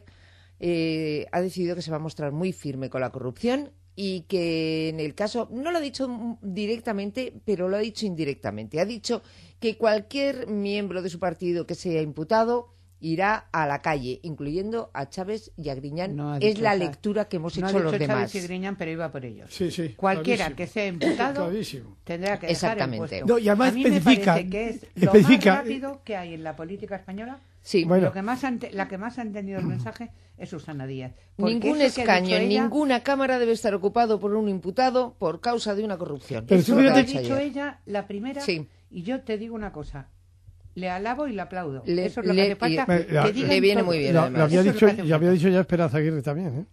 eh, ha decidido que se va a mostrar muy firme con la corrupción y que en el caso, no lo ha dicho directamente, pero lo ha dicho indirectamente. Ha dicho que cualquier miembro de su partido que sea imputado irá a la calle, incluyendo a Chávez y a Griñán. No ha es dicho la Chávez. lectura que hemos No ha hecho dicho los demás. Chávez y Griñán, pero iba por ellos. Sí, sí. Cualquiera clarísimo. que sea imputado Clarísimo. tendrá que dejar el Exactamente. puesto. No, y además a mí me especifica- parece que es especifica- lo más rápido que hay en la política española. Sí. Bueno. Lo que más han te- la que más ha entendido el mensaje es Susana Díaz. Porque Ningún eso que ha escaño dicho en ella- ninguna cámara debe estar ocupado por un imputado por causa de una corrupción. Pero Eso tú es lo Lo que ha ha fíjate- dicho dicho ayer. ella, la primera, Sí. y yo te digo una cosa, le alabo y le aplaudo. Le- Eso es lo le- que hace falta. y- que le digan viene todo. muy bien, Lo, además. lo había Eso es lo dicho, que hace ya había falta. dicho ya Esperanza Aguirre también, ¿eh?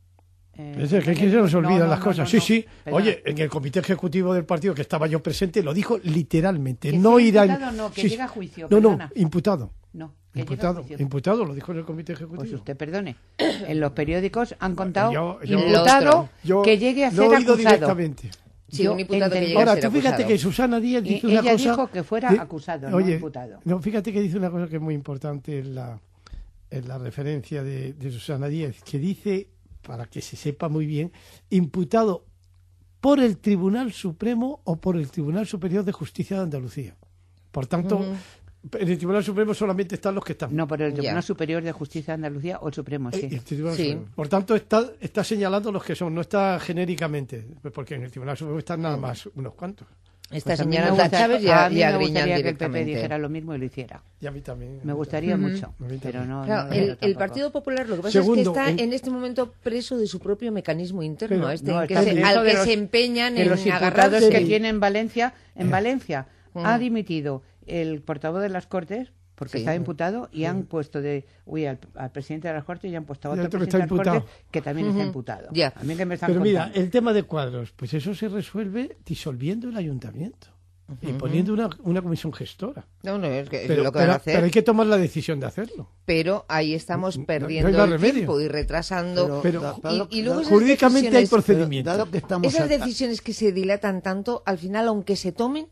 Eh, Es decir, que aquí se nos no, olvidan no, las no, cosas. no, sí, no. sí. Perdón. Oye, en el comité ejecutivo del partido que estaba yo presente lo dijo literalmente. Que no sea irá. imputado, no, que sí, llega a juicio, No, no, perdona. imputado. No, que llegue a Imputado, juicio. imputado, lo dijo en el comité ejecutivo. Pues usted perdone. En los periódicos han contado yo- yo- imputado Yo que llegue a lo ser he oído acusado. directamente. Sí, Yo un imputado que entendí- llegue a Ahora, ser tú fíjate acusado. que Susana Díaz Y dice una ella cosa. dijo que fuera acusado, no oye, imputado. No, fíjate que dice una cosa que es muy importante en la, en la referencia de, de Susana Díaz, que dice, para que se sepa muy bien, imputado por el Tribunal Supremo o por el Tribunal Superior de Justicia de Andalucía. Por tanto, en el Tribunal Supremo solamente están los que están. No, por el Ya. Tribunal Superior de Justicia de Andalucía o el Supremo, sí. Eh, el Tribunal Sí. Supremo. Por tanto, está, está señalando los que son, no está genéricamente, pues porque en el Tribunal Supremo están nada más unos cuantos. Está Pues a mí me señalando a gusta- Chávez y a, a mí y a me Griñán gustaría que el P P directamente. dijera lo mismo y lo hiciera. Y a mí también. Me gustaría mucho, A mí pero también. no. Claro, no lo el, veo el tampoco. Partido Popular lo que pasa Segundo, es que está en- en este momento preso de su propio mecanismo interno, Pero- este, No, en que está se- preso al de que los- se empeñan de en los imputados agarrarse. que tiene en Valencia, en Valencia Mm. ha dimitido el portavoz de las Cortes porque Sí. está imputado y han puesto de uy al, al presidente de las Cortes y han puesto a Y otro otro que presidente de está las Cortes imputado. que también Ujú. está imputado. Ya. A mí que me están Pero mira, contando. el tema de Cuadros, pues eso se resuelve disolviendo el ayuntamiento y poniendo una, una comisión gestora. No, no, es, que es Pero, lo que pero- van a hacer. pero hay que tomar la decisión de hacerlo. Pero ahí estamos No- no perdiendo hay más el remedio. tiempo y retrasando. Pero- Pero- dado- y, y luego dado- esas Jurídicamente hay decisiones- procedimientos. Dado que estamos Esas a- decisiones que se dilatan tanto, al final, aunque se tomen,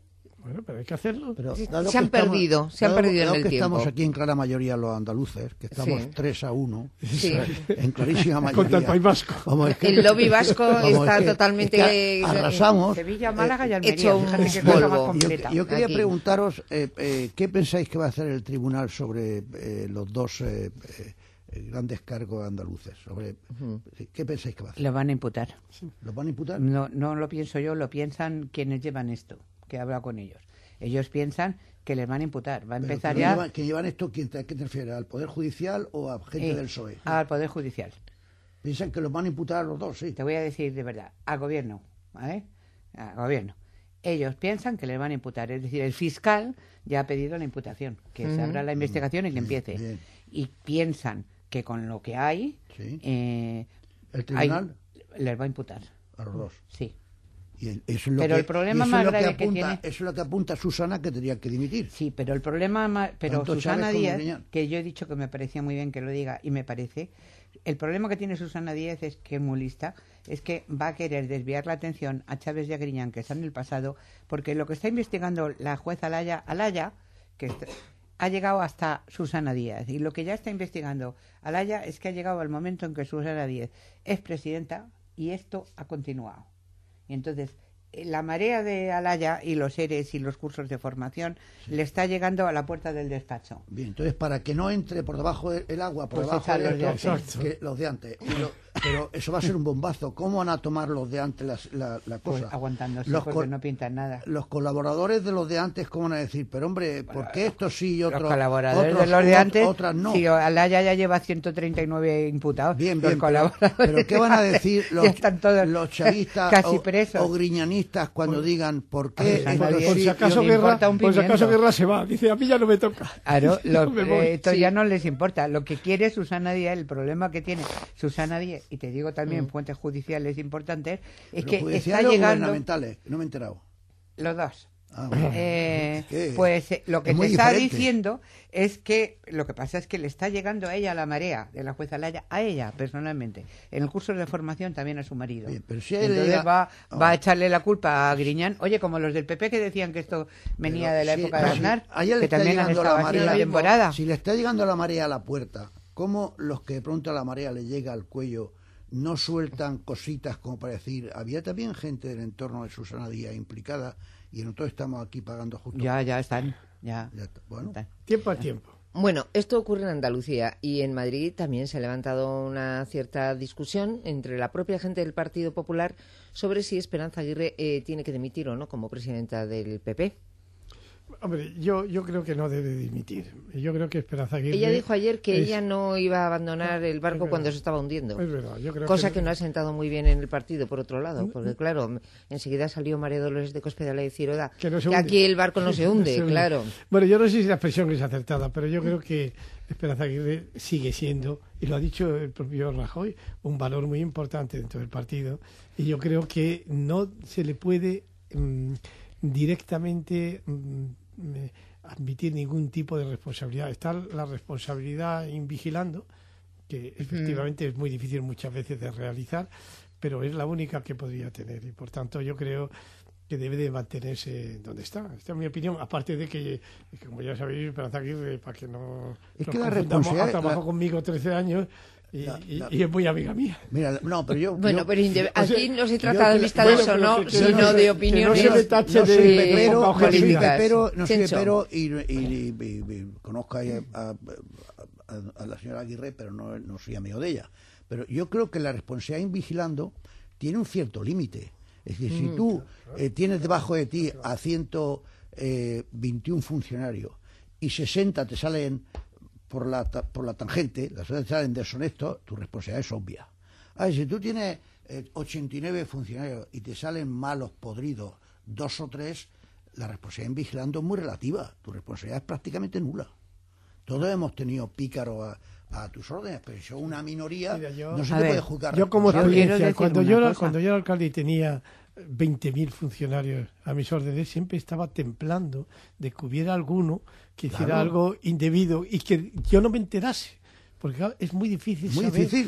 Bueno, pero hay que hacerlo. Pero, Se dado han que estamos- perdido, se han dado- perdido en dado el que tiempo. estamos aquí en clara mayoría los andaluces, que estamos Sí. tres a uno, Sí. en clarísima mayoría. Contra el País Vasco. Vamos, es que- El lobby vasco vamos, está es que- totalmente, es que arrasamos. Sevilla, Málaga y Eh, Almería. hecho un Fíjate qué polvo. cosa más Yo, completa. yo quería Aquí. preguntaros eh, eh, qué pensáis que va a hacer el tribunal sobre eh, los dos eh, eh, grandes cargos andaluces. Sobre ¿Qué pensáis que va a hacer? Lo van a imputar. ¿Los van a imputar? No, no lo pienso yo, lo piensan quienes llevan esto, que he hablado con ellos. Ellos piensan que les van a imputar. Va a Pero empezar que ya llevan, que llevan esto, ¿quién te- ¿a qué te refieres? ¿Al Poder Judicial o a gente eh, del P S O E? al Poder Judicial. Piensan que los van a imputar a los dos, sí. Te voy a decir de verdad, al gobierno, ¿vale? Al gobierno. Ellos piensan que les van a imputar, es decir, el fiscal ya ha pedido la imputación, que se abra la investigación y que empiece. bien. Y piensan que con lo que hay, Sí. eh, ¿El tribunal? hay- les va a imputar. A los dos. Sí. Y el- eso es lo Pero que, el problema y eso más es lo que grave que apunta, tiene- Eso es lo que apunta Susana, que tendría que dimitir. Sí, pero el problema, ma- pero Tanto Susana Chávez como Díaz, Griñán. que yo he dicho que me parecía muy bien que lo diga y me parece, el problema que tiene Susana Díaz es que es muy lista, es que va a querer desviar la atención a Chávez y a Griñán, que están en el pasado, porque lo que está investigando la jueza Alaya, Alaya que est- ha llegado hasta Susana Díaz, y lo que ya está investigando Alaya es que ha llegado al momento en que Susana Díaz es presidenta y esto ha continuado. Y entonces eh, la marea de Alaya y los ERES y los cursos de formación le está llegando a la puerta del despacho. Bien, entonces para que no entre por debajo del el agua, por Pues debajo echan de los de esto, antes. que los de antes. Y lo- pero eso va a ser un bombazo. ¿Cómo van a tomar los de antes las- la, la Pues cosa? aguantándose los, porque col- no pintan nada. los colaboradores de los de antes, ¿cómo van a decir? Pero hombre, ¿por qué estos sí y otros Los colaboradores otros- de los de ot- antes, otras no? si Alaya ya lleva ciento treinta y nueve imputados. Bien, los bien, pero, colaboradores pero ¿qué van a de- decir ya los, están todos los chavistas casi o, presos. o griñanistas cuando digan por A ver, qué? a estos nadie- Por sí si y acaso le Guerra, importa un por si acaso pimiento. Guerra se va. Dice, a mí ya no me toca. Claro, Yo lo- me voy. eh, esto Sí. ya no les importa. Lo que quiere Susana Díaz, el problema que tiene Susana Díaz, y te digo también Mm. fuentes judiciales importantes, es ¿Los que está judiciales o llegando gubernamentales? No me he enterado. los dos. Ah, bueno. Eh, Es que pues eh, lo que es te muy está diferente. diciendo es que lo que pasa es que le está llegando a ella la marea de la jueza Alaya, a ella personalmente. En el curso de formación también a su marido. Bien, pero si a él Entonces llega- va, Ah. va a echarle la culpa a Griñán. Oye, como los del P P que decían que esto venía Pero de la sí, época de pero si Aznar, a ella le que está también han llegando estado la así en la marea, temporada. si le está llegando la marea a la puerta, ¿cómo los que de pronto a la marea le llega al cuello no sueltan cositas como para decir, había también gente del entorno de Susana Díaz implicada y nosotros estamos aquí pagando justo? Ya, ya están. Ya. Ya está. Bueno, Están. Tiempo a tiempo. Bueno, esto ocurre en Andalucía y en Madrid también se ha levantado una cierta discusión entre la propia gente del Partido Popular sobre si Esperanza Aguirre eh, tiene que dimitir o no como presidenta del P P. Hombre, yo, yo creo que no debe dimitir. Yo creo que Esperanza Aguirre... Ella dijo ayer que es- ella no iba a abandonar el Es barco verdad. cuando se estaba hundiendo. Es verdad, yo creo Cosa que- que no ha sentado muy bien en el partido, por otro lado, porque claro, enseguida salió María Dolores de Cospedal a decir, oiga, Que no se que hunde. aquí el barco no se hunde, claro. Bueno, yo no sé si la expresión es acertada, pero yo creo que Esperanza Aguirre sigue siendo, y lo ha dicho el propio Rajoy, un valor muy importante dentro del partido. Y yo creo que no se le puede mm, directamente mm, eh, admitir ningún tipo de responsabilidad. Está la responsabilidad en vigilando, que efectivamente es muy difícil muchas veces de realizar, pero es la única que podría tener. Y por tanto yo creo que debe de mantenerse donde está. Esta es mi opinión, aparte de que, que como ya sabéis, Esperanza Aguirre, para que no Es nos que la confundamos, responsabilidad- ha trabajado la- conmigo trece años y, La- y- la- y es muy amiga mía. mira, no, pero yo... Bueno, yo- pero inde- o sea, aquí no se yo trata de que- vista bueno, de eso, pero no, que- que sino no se- de que opiniones. no se me tache no de- soy eh, pepero, poca no soy objetividad. pepero, no soy Chencho. pepero y, y- y- y- y conozco a, a- a- a la señora Aguirre, pero no, no soy amigo de ella. Pero yo creo que la responsabilidad en vigilando tiene un cierto límite. Es decir, si tú eh, tienes debajo de ti a ciento veintiuno funcionarios y sesenta te salen por la, ta- por la tangente, las otras te salen deshonestos, tu responsabilidad es obvia. A ver, si tú tienes eh, ochenta y nueve funcionarios y te salen malos, podridos, dos o tres, la responsabilidad en vigilando es muy relativa. Tu responsabilidad es prácticamente nula. Todos hemos tenido pícaros a, a tus órdenes, pero si son una minoría, Mira, yo- no se A te ver, puede juzgar. Yo como responsable. quiero experiencia, decir cuando una yo, era, cosa. cuando yo era alcalde y tenía veinte mil funcionarios a mis órdenes, siempre estaba templando de que hubiera alguno que hiciera Claro. algo indebido y que yo no me enterase. Porque claro, es muy difícil Muy saber difícil.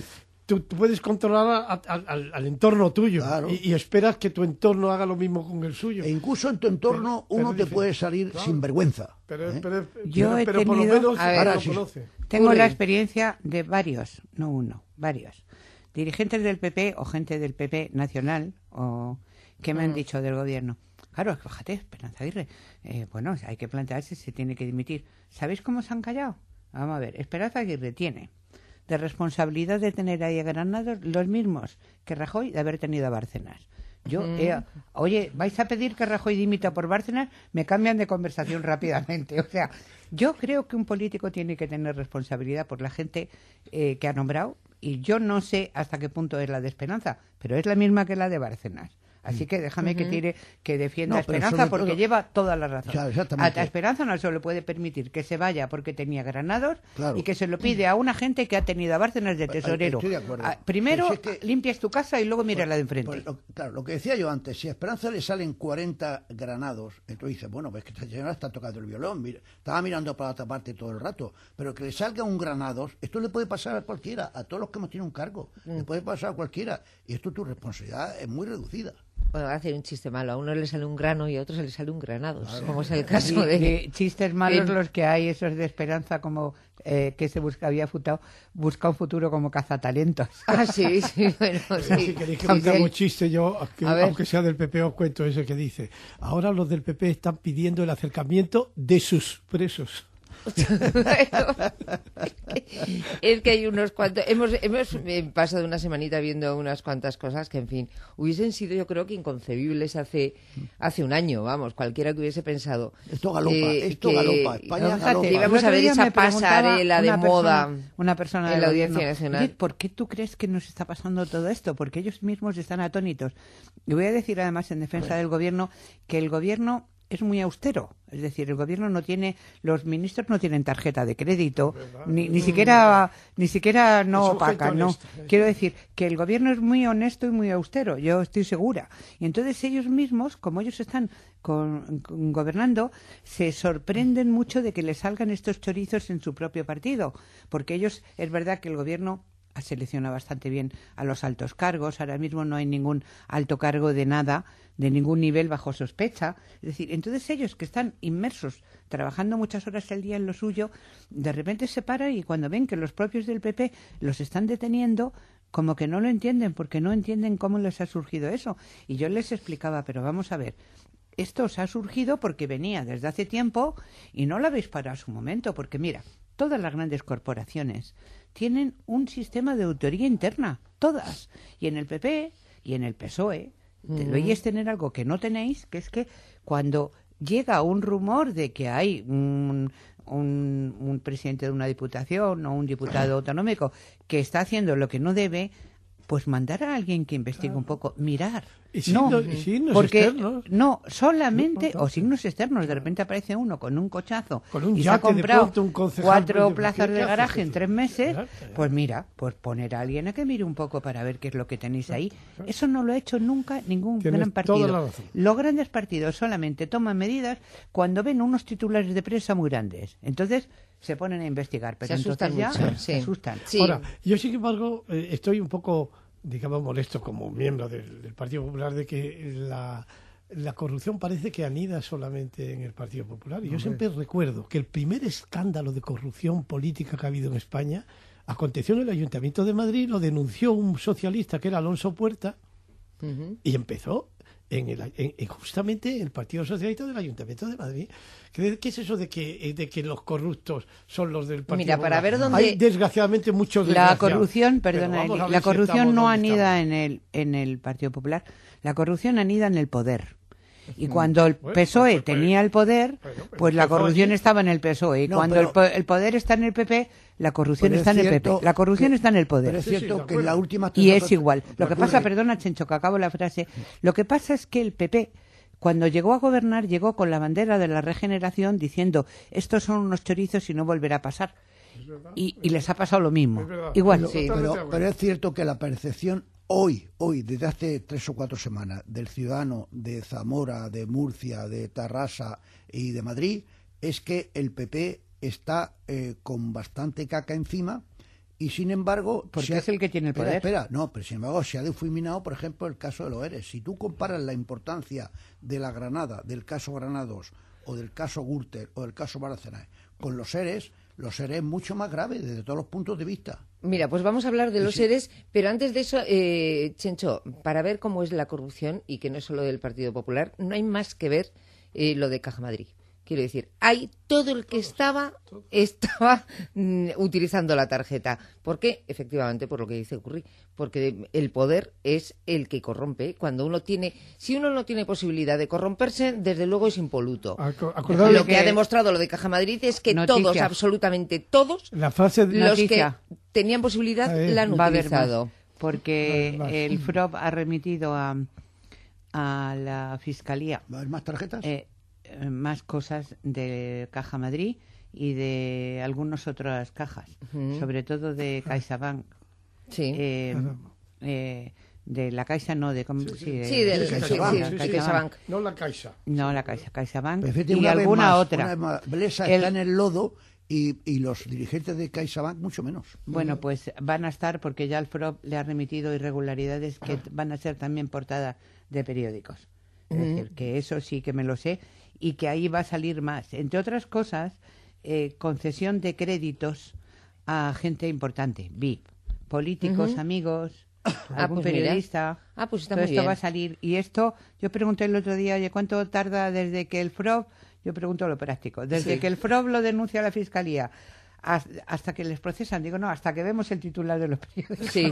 tú, tú puedes controlar a, a, al, al entorno tuyo Claro. y, y esperas que tu entorno haga lo mismo con el suyo. E incluso en tu entorno Pero- uno pero te dice, puede salir claro. sin vergüenza. Pero, ¿eh? pero, Yo pero, he pero por lo tenido- menos A ver, lo ahora sí. conoce. Tengo Uri. la experiencia de varios, no uno, varios. Dirigentes del P P o gente del P P nacional o que me han dicho del gobierno. Claro, fíjate, Esperanza Aguirre, eh, bueno, hay que plantearse si se tiene que dimitir. ¿Sabéis cómo se han callado? Vamos a ver, Esperanza Aguirre tiene de responsabilidad de tener ahí a Granados los mismos que Rajoy de haber tenido a Bárcenas. Yo, eh, oye, ¿vais a pedir que Rajoy dimita por Bárcenas? Me cambian de conversación rápidamente. O sea, yo creo que un político tiene que tener responsabilidad por la gente eh, que ha nombrado, y yo no sé hasta qué punto es la de Esperanza, pero es la misma que la de Bárcenas. Así que déjame que tire, que defienda No, a pero Esperanza, sobre porque todo- lleva toda la razón. Claro, a, exactamente. a Esperanza no se le puede permitir que se vaya porque tenía Granados, Claro. y que se lo pide a una gente que ha tenido a Bárcenas de Pues, tesorero. estoy de acuerdo. Ah, primero Pero si es que- limpias tu casa y luego miras la de enfrente. Pues lo- claro, lo que decía yo antes, si a Esperanza le salen cuarenta Granados, entonces dices, bueno, pues que esta señora está tocando el violón, mira, estaba mirando para otra parte todo el rato, pero que le salga un Granados, esto le puede pasar a cualquiera, a todos los que hemos tenido un cargo, le puede pasar a cualquiera, y esto tu responsabilidad es muy reducida. Bueno, hace un chiste malo. A uno le sale un grano y a otro se le sale un granados, como es el Y- caso de... y chistes malos en- los que hay, esos de Esperanza, como eh, que se busca, había futado, busca un futuro como cazatalentos. Ah, sí, sí, bueno, sí. Si queréis que Sí, me sí. un chiste, yo, aunque, A ver. aunque sea del P P, os cuento ese que dice: ahora los del P P están pidiendo el acercamiento de sus presos. Es que hay unos cuantos... Hemos, hemos eh, pasado una semanita viendo unas cuantas cosas que, en fin, hubiesen sido, yo creo que inconcebibles hace, hace un año, vamos, cualquiera que hubiese pensado. Esto galopa, eh, esto que- galopa, España Fíjate, galopa. íbamos El a otro ver día esa me preguntaba pasarela de una moda persona- una persona en del la gobierno, Audiencia Nacional. "Oye, ¿por qué tú crees que nos está pasando todo esto? Porque ellos mismos están atónitos. Y voy a decir además en defensa del gobierno que el gobierno es muy austero. Es decir, el gobierno no tiene, los ministros no tienen tarjeta de crédito, ni, ni siquiera, ni siquiera no Es un opaca, gesto no. honesto. Quiero decir que el gobierno es muy honesto y muy austero, yo estoy segura. Y entonces ellos mismos, como ellos están con- con- gobernando, se sorprenden mucho de que les salgan estos chorizos en su propio partido, porque ellos, es verdad que el gobierno ha seleccionado bastante bien a los altos cargos, ahora mismo no hay ningún alto cargo de nada, de ningún nivel bajo sospecha. Es decir, entonces ellos que están inmersos, trabajando muchas horas al día en lo suyo, de repente se paran y cuando ven que los propios del P P los están deteniendo, como que no lo entienden, porque no entienden cómo les ha surgido eso. Y yo les explicaba, pero vamos a ver, esto os ha surgido porque venía desde hace tiempo y no lo habéis parado a su momento, porque mira, todas las grandes corporaciones tienen un sistema de auditoría interna, todas, y en el P P y en el P S O E debéis tener algo que no tenéis, que es que cuando llega un rumor de que hay un, un, un presidente de una diputación o un diputado autonómico que está haciendo lo que no debe, pues mandar a alguien que investigue un poco, mirar. Y no, signos- y signos porque externos. no, solamente, No, no, o signos externos, de repente aparece uno con un cochazo Con un y se ha yate de comprado pronto, un concejal, cuatro pues, plazas ¿qué- de qué garaje haces en tú? tres meses, Claro. pues mira, pues poner a alguien a que mire un poco para ver qué es lo que tenéis ahí. Eso no lo ha hecho nunca ningún Tienes gran toda partido. la razón. Los grandes partidos solamente toman medidas cuando ven unos titulares de prensa muy grandes. Entonces se ponen a investigar, pero Se asustan entonces ya mucho, sí. se asustan. Sí. Ahora, yo sin embargo eh, estoy un poco, digamos, molesto como miembro del, del Partido Popular de que la, la corrupción parece que anida solamente en el Partido Popular. Y yo siempre recuerdo que el primer escándalo de corrupción política que ha habido en España aconteció en el Ayuntamiento de Madrid, lo denunció un socialista que era Alonso Puerta, Ujú. y empezó en el, en, en justamente el Partido Socialista del Ayuntamiento de Madrid. ¿Qué, qué es eso de que, de que los corruptos son los del Partido Mira, para Popular? ver dónde- Hay desgraciadamente muchos La desgraciados. corrupción, Pero perdona, vamos a Eli, ver la si corrupción estamos no donde anida estamos. en el, en el Partido Popular, la corrupción anida en el poder. Y cuando el Bueno, P S O E pues, pues, tenía el poder, bueno, pues, pues la empezó corrupción allí. estaba en el P S O E. Y No, cuando pero- el, po- el poder está en el P P, la corrupción Pero está es en el cierto P P. La corrupción que- está en el poder. Pero es Sí, sí, cierto de que en la acuerdo. última Y es igual. Lo que pasa, ocurre- perdona, Chencho, que acabo la frase. Lo que pasa es que el P P, cuando llegó a gobernar, llegó con la bandera de la regeneración diciendo estos son unos chorizos y no volverá a pasar. Y, y les ha pasado lo mismo. Es verdad. Igual. Sí. Totalmente de Pero, acuerdo. pero es cierto que la percepción hoy, hoy, desde hace tres o cuatro semanas, del ciudadano de Zamora, de Murcia, de Tarrasa y de Madrid, es que el P P está eh, con bastante caca encima Y sin embargo... Porque se ha- es el que tiene el espera, poder. Espera, no, pero sin embargo se ha difuminado, por ejemplo, el caso de los ERES. Si tú comparas la importancia de la Granada, del caso Granados, o del caso Gürtel, o del caso Bárcenas, con los ERES, los ERES es mucho más grave desde todos los puntos de vista. Mira, pues vamos a hablar de los sí. seres, pero antes de eso, eh, Chencho, para ver cómo es la corrupción, y que no es solo del Partido Popular, no hay más que ver eh, lo de Caja Madrid. Quiero decir, hay todo el que estaba, estaba mm, utilizando la tarjeta. ¿Por qué? Efectivamente, por lo que dice Curry, porque el poder es el que corrompe. Cuando uno tiene, si uno no tiene posibilidad de corromperse, desde luego es impoluto. Aco- acordaos Lo lo que que- ha demostrado lo de Caja Madrid es que Noticia. todos, absolutamente todos, La frase de... los Noticia. que tenían posibilidad A ver, la han Va a haber utilizado. más, porque Va a haber más. el F R O B ha remitido a, a la Fiscalía ¿Va a haber más tarjetas? eh, eh, más cosas de Caja Madrid y de algunas otras cajas, Ujú. sobre todo de CaixaBank. Sí. Eh, Ajá. eh, de la Caixa, no, de... cómo- Sí, de, Sí, del- de sí, CaixaBank, sí, la sí, CaixaBank. CaixaBank. No la Caixa. No, la Caixa, CaixaBank Pero fíjate, y una vez alguna más, otra. una vez más, Blesa El- está en el lodo y, y los dirigentes de CaixaBank mucho menos. Bueno, pues van a estar porque ya el F R O B le ha remitido irregularidades que van a ser también portada de periódicos. Es decir, que eso sí que me lo sé y que ahí va a salir más. Entre otras cosas, eh, concesión de créditos a gente importante, V I P, políticos, Ujú. amigos, Ah, algún pues mira. periodista. Ah, pues está Todo muy esto bien. va a salir. Y esto, yo pregunté el otro día, oye, ¿cuánto tarda desde que el F R O B, yo pregunto lo práctico, desde Sí. que el F R O B lo denuncia a la Fiscalía has- hasta que les procesan? Digo, no, hasta que vemos el titular de los periódicos. Sí.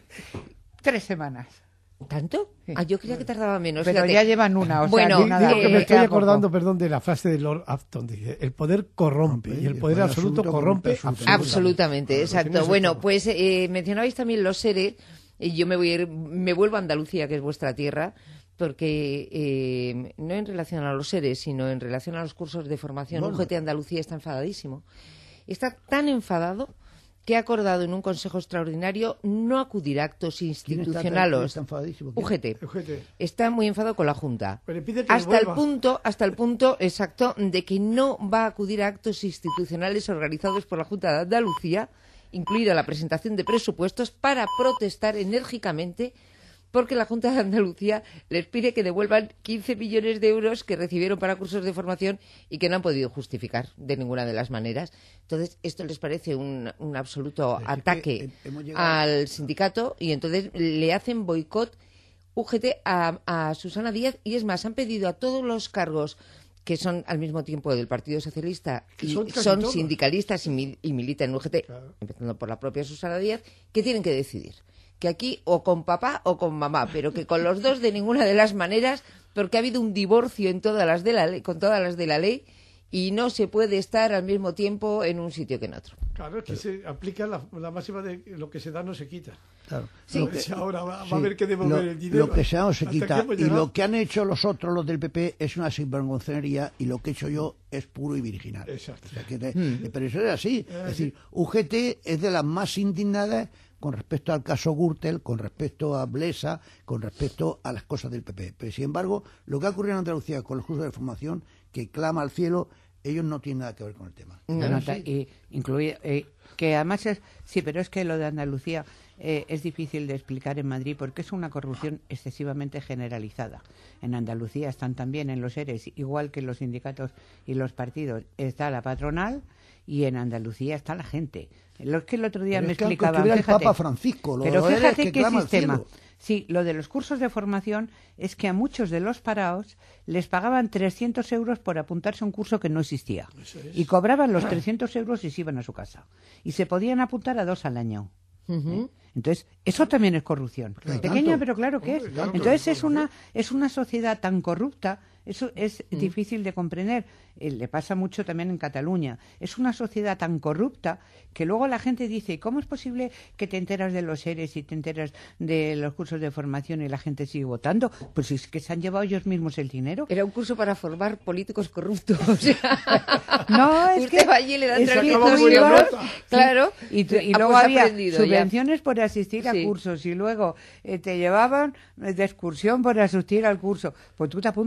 Tres semanas. ¿Tanto? Sí. Ah, yo creía que tardaba menos. Pero fíjate. ya llevan una, o sea, Bueno, Digo nada, que eh, me estoy queda poco. acordando, perdón, de la frase de Lord Afton. Dice, el poder corrompe y el poder absoluto corrompe absolutamente. Absolutamente, Bueno, lo exacto. tienes Bueno, todo. pues eh, mencionabais también los SERE, y yo me voy a ir, me vuelvo a Andalucía, que es vuestra tierra, porque eh, no en relación a los SERE, sino en relación a los cursos de formación, Bueno. U G T Andalucía está enfadadísimo. Está tan enfadado que ha acordado en un consejo extraordinario no acudir a actos ¿Quién está- quién institucionales. está enfadadísimo? ¿Quién? U G T. U G T. Está muy enfadado con la Junta. Pero le pide que Hasta el devuelva. punto, hasta el punto exacto de que no va a acudir a actos institucionales organizados por la Junta de Andalucía, incluida la presentación de presupuestos, para protestar enérgicamente porque la Junta de Andalucía les pide que devuelvan quince millones de euros que recibieron para cursos de formación y que no han podido justificar de ninguna de las maneras. Entonces, esto les parece un, un absoluto Es que ataque he- hemos llegado- al sindicato y entonces le hacen boicot U G T a, a Susana Díaz, y es más, han pedido a todos los cargos que son al mismo tiempo del Partido Socialista Que y son son, casi todos. sindicalistas y, mil- y militan en U G T, Claro. empezando por la propia Susana Díaz, que tienen que decidir. Que aquí o con papá o con mamá, pero que con los dos de ninguna de las maneras, porque ha habido un divorcio en todas las de la ley, con todas las de la ley, y no se puede estar al mismo tiempo en un sitio que en otro. Claro, es que se aplica la, la máxima de lo que se da no se quita. Claro. Sí. Lo que se ahora va, va Sí, a haber que devolver lo, el dinero. lo que se ha dado se ¿Hasta quita. qué hemos Y llegado? lo que han hecho los otros, los del P P, es una sinvergonzonería, y lo que he hecho yo es puro y virginal. Exacto. O sea, que te- Pero eso es así. Es decir, U G T es de las más indignadas con respecto al caso Gürtel, con respecto a Blesa, con respecto a las cosas del P P. Pero sin embargo, lo que ha ocurrido en Andalucía con los cursos de formación, que clama al cielo, ellos no tienen nada que ver con el tema. No, Pero no, sí, ta- y incluye, eh, que además es, sí, pero es que lo de Andalucía eh, es difícil de explicar en Madrid porque es una corrupción excesivamente generalizada. En Andalucía están también en los ERES, igual que en los sindicatos y los partidos, está la patronal, y en Andalucía está la gente. Lo que el otro día Pero me es que aunque explicaban, estuviera el fíjate, Papa Francisco, lo pero de los fíjate ERES que qué clama al sistema. cielo. Sí, lo de los cursos de formación es que a muchos de los parados les pagaban trescientos euros por apuntarse a un curso que no existía. Y cobraban los trescientos euros y se iban a su casa. Y se podían apuntar a dos al año. ¿eh? Entonces, eso también es corrupción. Hay Pequeña, tanto. pero claro que es. Hombre, claro que Entonces, es es una, es una sociedad tan corrupta, eso es difícil de comprender. Eh, le pasa mucho también en Cataluña. Es una sociedad tan corrupta que luego la gente dice, ¿cómo es posible que te enteras de los ERES y te enteras de los cursos de formación y la gente sigue votando? Pues es que se han llevado ellos mismos el dinero. Era un curso para formar políticos corruptos. O sea, No, es usted que... va allí y le dan es que trescientos tú ibas- euros, claro, Y, tu- y ah, luego pues ha había aprendido ya. subvenciones por asistir a Sí. cursos y luego eh, te llevaban de excursión por asistir al curso. Pues tú te apuntas,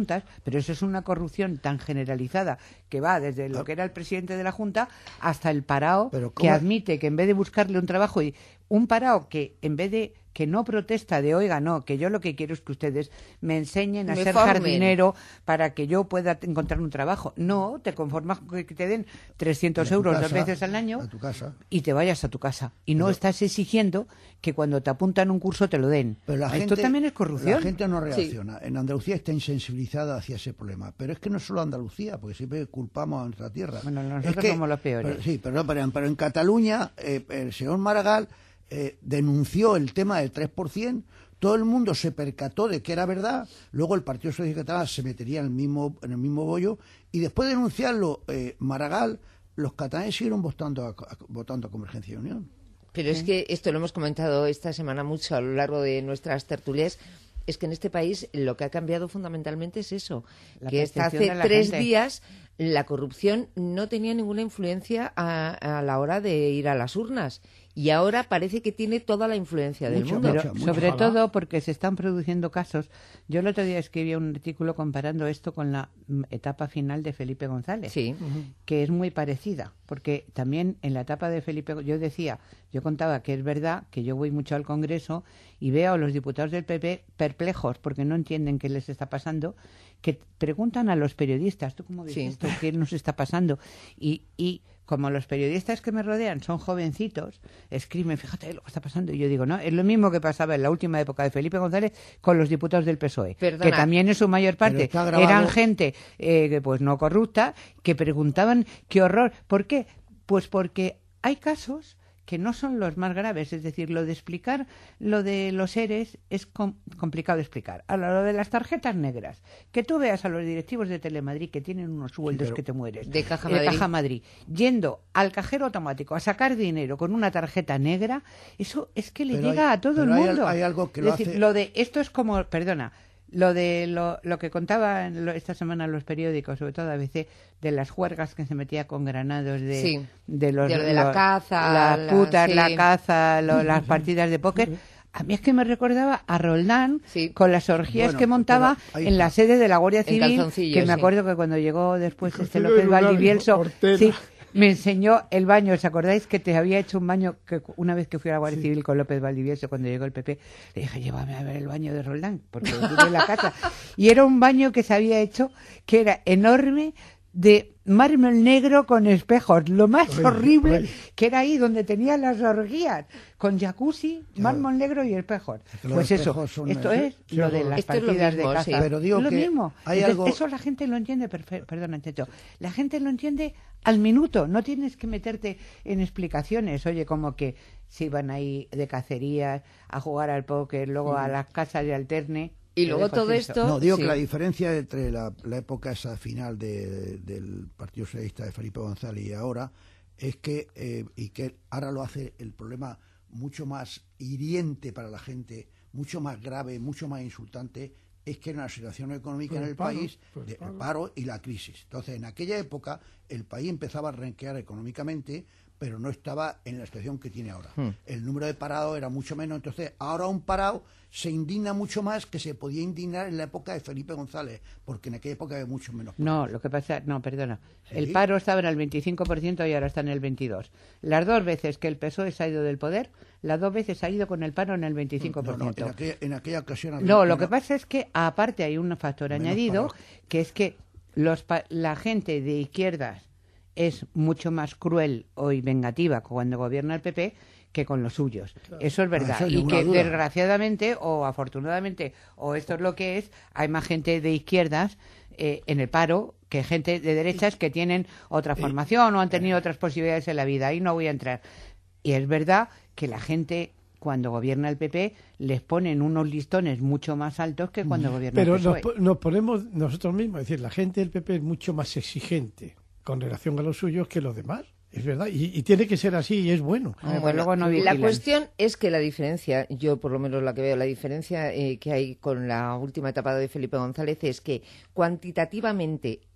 pero eso es una corrupción tan generalizada que va desde lo que era el presidente de la Junta hasta el parao que admite que en vez de buscarle un trabajo, y un parao que en vez de que no protesta de, oiga, no, que yo lo que quiero es que ustedes me enseñen a me ser formen. jardinero para que yo pueda encontrar un trabajo. No, te conformas con que te den trescientos euros casa, dos veces al año a tu casa. y te vayas a tu casa. Y no Pero, estás exigiendo que cuando te apuntan un curso te lo den. Pero la Esto gente, también es corrupción. La gente no reacciona. Sí. En Andalucía está insensibilizada hacia ese problema. Pero es que no es solo Andalucía, porque siempre culpamos a nuestra tierra. Bueno, nosotros es que, somos los peores. Pero, sí, pero, pero, pero en Cataluña, eh, el señor Maragall Eh, denunció el tema del tres por ciento, todo el mundo se percató de que era verdad, luego el Partido Socialista Catalán se metería en el mismo, en el mismo bollo, y después de denunciarlo eh, Maragall, los catalanes siguieron votando a, a, votando a Convergencia y Unión. Pero es que esto lo hemos comentado esta semana mucho a lo largo de nuestras tertulias. Es que en este país lo que ha cambiado fundamentalmente es eso, la que hasta hace tres gente. días la corrupción no tenía ninguna influencia a, a la hora de ir a las urnas y ahora parece que tiene toda la influencia del Mucho, mundo. Pero mucho, sobre ojalá. todo porque se están produciendo casos. Yo el otro día escribí un artículo comparando esto con la mm, etapa final de Felipe González, Sí. que es muy parecida, porque también en la etapa de Felipe, yo decía, yo contaba que es verdad que yo voy mucho al Congreso y veo a los diputados del P P perplejos porque no entienden qué les está pasando, que preguntan a los periodistas, ¿tú cómo ves Sí. esto? ¿Qué nos está pasando? Y, y como los periodistas que me rodean son jovencitos, escriben, fíjate lo que está pasando. Y yo digo, no, es lo mismo que pasaba en la última época de Felipe González con los diputados del P S O E, Perdona. que también en su mayor parte está grabado. eran gente eh, que, pues no corrupta, que preguntaban qué horror. ¿Por qué? Pues porque hay casos que no son los más graves, es decir, lo de explicar lo de los ERES es com- complicado de explicar. Ahora, lo de las tarjetas negras, que tú veas a los directivos de Telemadrid que tienen unos sueldos pero que te mueres, de Caja de Madrid. Caja Madrid, yendo al cajero automático a sacar dinero con una tarjeta negra, eso es que le Pero llega hay- a todo el pero hay al- mundo. hay algo que es lo decir, hace- lo de esto es como, perdona, lo de lo, lo que contaban lo- esta semana en los periódicos, sobre todo a veces, de las juergas que se metía con granados de, Sí. de los De lo de la los- caza, las la- putas, sí. la caza, lo- las partidas de póker. A mí es que me recordaba a Roldán Sí. con las orgías Bueno, que montaba pero ahí en la está. sede de la Guardia En Civil, calzoncillos, que me sí. acuerdo que cuando llegó después Con este estilo López de lugar, Valdivielso, Ortega. sí, me enseñó el baño. ¿Os acordáis que te había hecho un baño que una vez que fui a la Guardia Civil con López Valdivielso cuando llegó el P P? Le dije, llévame a ver el baño de Roldán, porque vive en la casa. Y era un baño que se había hecho, que era enorme, de mármol negro con espejos, lo más Ay, horrible, ay. que era ahí donde tenía las orgías, con jacuzzi, mármol negro y espejos. que los Pues eso, espejos son esto el- es lo de las Esto es lo partidas mismo, de sí. caza. Pero digo Es lo que mismo. hay Entonces, algo- eso la gente lo entiende, perfe- perdona, Checho, la gente lo entiende al minuto, no tienes que meterte en explicaciones, oye, como que si van ahí de cacería a jugar al póker, luego a las casas de alterne. Y te luego dejo todo así esto- eso. No, digo sí. que la diferencia entre la, la época esa final de- del Partido Socialista de Felipe González y ahora es que, eh, y que ahora lo hace el problema mucho más hiriente para la gente, mucho más grave, mucho más insultante, es que en la situación económica Por en el el paro, país, por el de- paro. el paro y la crisis. Entonces, en aquella época, el país empezaba a renquear económicamente, pero no estaba en la situación que tiene ahora. Hmm. El número de parados era mucho menos, entonces ahora un parado se indigna mucho más que se podía indignar en la época de Felipe González, porque en aquella época había mucho menos parados. No, lo que pasa, no, perdona. ¿Sí? El paro estaba en el veinticinco por ciento y ahora está en el veintidós por ciento. Las dos veces que el P S O E se ha ido del poder, las dos veces ha ido con el paro en el veinticinco por No, ciento. no, en, aquella, en aquella ocasión había No, lo una- que pasa es que aparte hay un factor Menos añadido, parados. que es que los pa- la gente de izquierdas es mucho más cruel o y vengativa cuando gobierna el P P que con los suyos. Eso es verdad. Ah, eso y ninguna que duda. desgraciadamente o afortunadamente, o esto es lo que es, hay más gente de izquierdas eh, en el paro que gente de derechas que tienen otra formación o han tenido otras posibilidades en la vida. Ahí no voy a entrar. Y es verdad que la gente, cuando gobierna el P P, les ponen unos listones mucho más altos que cuando gobierna Pero el nos, P S O E. po- nos ponemos nosotros mismos, es decir, la gente del P P es mucho más exigente con relación a los suyos que los demás. Es verdad, y, y tiene que ser así y es bueno. Ah, Bueno, luego no la vigilan. cuestión es que la diferencia, yo por lo menos la que veo, la diferencia eh, que hay con la última etapa de Felipe González es que cuantitativamente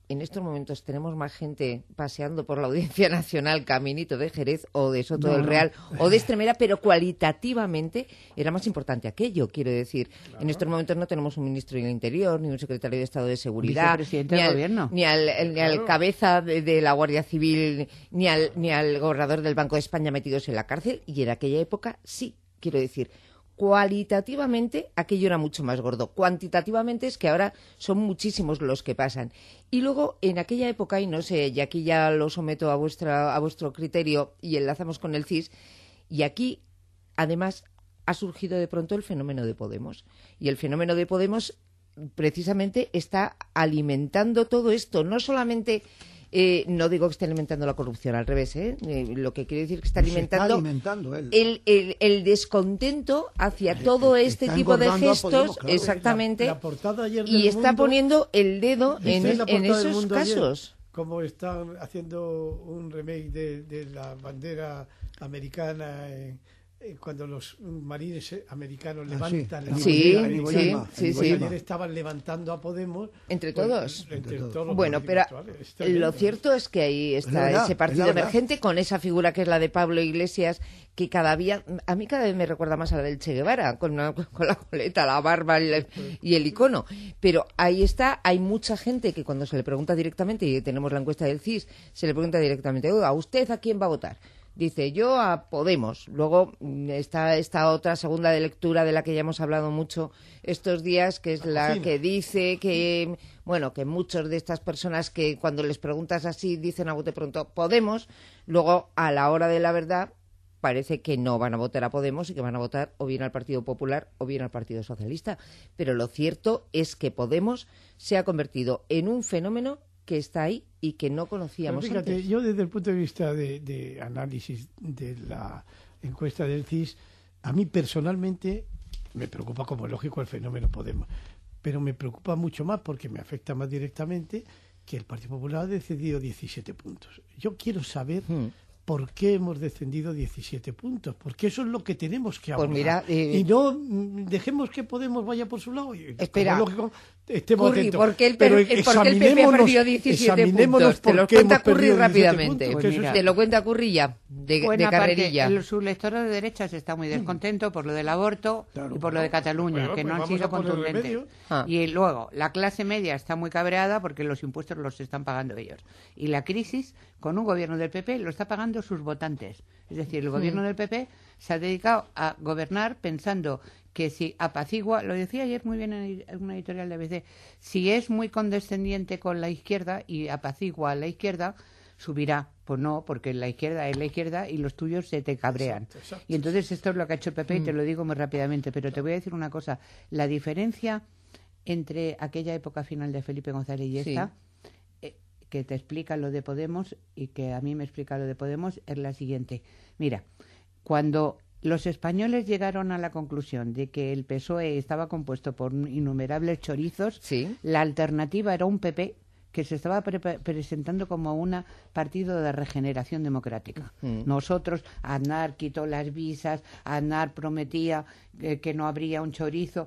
en estos momentos tenemos más gente paseando por la Audiencia Nacional, caminito de Jerez o de Soto No, del no. Real o de Extremera, pero cualitativamente era más importante aquello, quiero decir. Claro. En estos momentos no tenemos un ministro del Interior, ni un secretario de Estado de Seguridad, vicepresidente ni del al, gobierno. ni al, el, ni al Claro. cabeza de, de la Guardia Civil, ni al, ni al gobernador del Banco de España metidos en la cárcel, y en aquella época sí, quiero decir. Cualitativamente aquello era mucho más gordo. Cuantitativamente es que ahora son muchísimos los que pasan. Y luego en aquella época, y no sé, y aquí ya lo someto a vuestra, a vuestro criterio y enlazamos con el C I S, y aquí además ha surgido de pronto el fenómeno de Podemos. Y el fenómeno de Podemos precisamente está alimentando todo esto, no solamente... Eh, no digo que esté alimentando la corrupción, al revés, ¿eh? Eh, lo que quiere decir que está alimentando, está alimentando él. El, el, el descontento hacia Eh, todo eh, este está tipo de engordando a gestos, Podemos, claro. exactamente, La, la portada ayer y del está Mundo, poniendo el dedo en, ¿visteis la en portada del esos Mundo ayer? casos. Como están haciendo un remake de, de la bandera americana en, en cuando los marines americanos Ah, levantan sí. la Sí, bandera. en Iwo sí, Jima, sí, en Iwo sí. Jima. Ayer estaban levantando a Podemos Entre pues, todos. entre Entre todos. todos los Bueno, pero políticos actuales. Es tremendo. lo cierto es que ahí la está verdad, ese es partido la verdad. emergente con esa figura que es la de Pablo Iglesias, que cada día, a mí cada vez me recuerda más a la del Che Guevara, con, una- con la coleta, la barba el- y el icono. Pero ahí está, hay mucha gente que cuando se le pregunta directamente, y tenemos la encuesta del C I S, se le pregunta directamente, oiga, ¿usted a quién va a votar? Dice, yo a Podemos. Luego mm, está esta otra segunda de lectura de la que ya hemos hablado mucho estos días, que es la cocina. que dice que, bueno, que muchos de estas personas que cuando les preguntas así dicen a bote pronto Podemos, luego a la hora de la verdad parece que no van a votar a Podemos y que van a votar o bien al Partido Popular o bien al Partido Socialista. Pero lo cierto es que Podemos se ha convertido en un fenómeno que está ahí y que no conocíamos Pero fíjate, antes. yo desde el punto de vista de, de análisis de la encuesta del C I S, a mí personalmente me preocupa, como es lógico, el fenómeno Podemos, pero me preocupa mucho más porque me afecta más directamente que el Partido Popular ha descendido diecisiete puntos. Yo quiero saber Hmm. por qué hemos descendido diecisiete puntos, porque eso es lo que tenemos que Pues abordar. mira, eh, y no mm, dejemos que Podemos vaya por su lado. Y, Espera. como es lógico, estemos Curri, atentos. ¿por qué el, Pero per- por qué el P P ha examinémonos- perdido diecisiete examinémonos puntos? Te por lo qué cuenta hemos Curri perdido diecisiete rápidamente. puntos, Pues que eso mira. es- Te lo cuenta Curri ya, de, de Buena carrerilla. parte, el- su lectorado de derechas está muy descontento por lo del aborto Claro, y por lo de Cataluña, Bueno, que pues no han vamos sido a poner contundentes. remedio. Ah. Y luego, la clase media está muy cabreada porque los impuestos los están pagando ellos. Y la crisis, con un gobierno del P P, lo está pagando sus votantes. Es decir, el gobierno del P P se ha dedicado a gobernar pensando que si apacigua, lo decía ayer muy bien en una editorial de A B C, si es muy condescendiente con la izquierda y apacigua a la izquierda, subirá. Pues no, porque la izquierda es la izquierda y los tuyos se te cabrean. Exacto, exacto. Y entonces esto es lo que ha hecho el P P y te lo digo muy rápidamente, pero te voy a decir una cosa. La diferencia entre aquella época final de Felipe González y Sí. esta, eh, que te explica lo de Podemos y que a mí me explica lo de Podemos, es la siguiente. Mira, cuando los españoles llegaron a la conclusión de que el P S O E estaba compuesto por innumerables chorizos, Sí. la alternativa era un P P que se estaba pre- presentando como un partido de regeneración democrática. Mm. Nosotros, Aznar quitó las visas, Aznar prometía eh, que no habría un chorizo.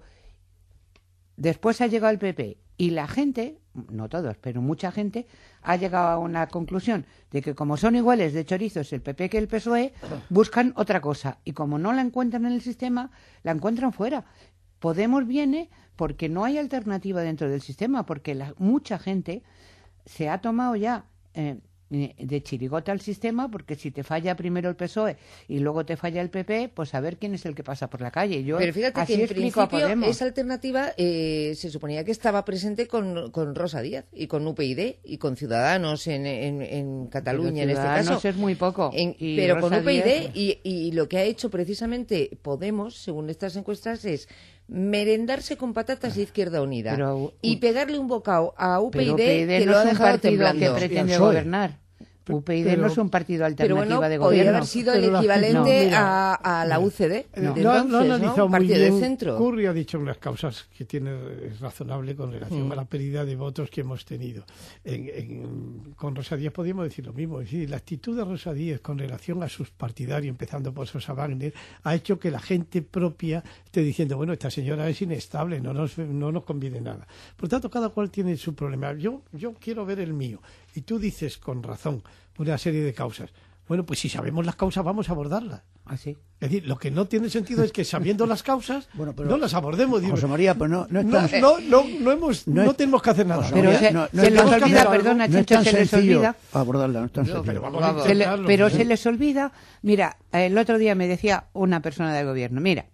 Después ha llegado el P P y la gente, no todos, pero mucha gente, ha llegado a una conclusión de que como son iguales de chorizos el P P que el P S O E, buscan otra cosa. Y como no la encuentran en el sistema, la encuentran fuera. Podemos viene porque no hay alternativa dentro del sistema, porque la, mucha gente se ha tomado ya eh, de chirigota al sistema, porque si te falla primero el P S O E y luego te falla el P P, pues a ver quién es el que pasa por la calle. Yo Pero fíjate así que en explico a principio Podemos. esa alternativa eh, se suponía que estaba presente con, con Rosa Díaz y con U P y y con Ciudadanos en, en, en Cataluña en este Ciudadanos caso. es muy poco. En- Y pero Rosa con U P y Díaz- y, y lo que ha hecho precisamente Podemos, según estas encuestas, es merendarse con patatas de Izquierda Unida Pero, y u- pegarle un bocado a U P y Pero U P y D que no lo ha es un dejado partido temblando. que pretende Y al PSOE. gobernar. U P y D no es un partido pero alternativa bueno, de podría gobierno. haber sido Pero el la equivalente gente- no, a, mira, a la U C D. No, de lo, ha- entonces, lo ha ¿no? analizado Un muy partido bien. de centro. Curry ha dicho unas causas que tiene es razonable con relación Mm. a la pérdida de votos que hemos tenido. En, en- con Rosa Díez podríamos decir lo mismo. Es decir, la actitud de Rosa Díez con relación a sus partidarios, empezando por Sosa Wagner, ha hecho que la gente propia esté diciendo, bueno, esta señora es inestable, no nos, no nos conviene nada. Por tanto, cada cual tiene su problema. Yo, yo quiero ver el mío. Y tú dices, con razón, una serie de causas. Bueno, pues si sabemos las causas, vamos a abordarlas. ¿Ah, sí? Es decir, lo que no tiene sentido es que sabiendo las causas, Bueno, pero- no las abordemos. Digo, José María, pues no, no es no, tan, no, no, no hemos, no no, es- tenemos que hacer nada. José Pero María, se, no- no se es les tan olvida, sencillo, perdona, no es Chicho, tan se les sencillo olvida. abordarla, no es tan No, sencillo. pero vamos a Vamos. Se le- intentarlo. pero ¿eh? se les olvida, mira, el otro día me decía una persona del gobierno, mira,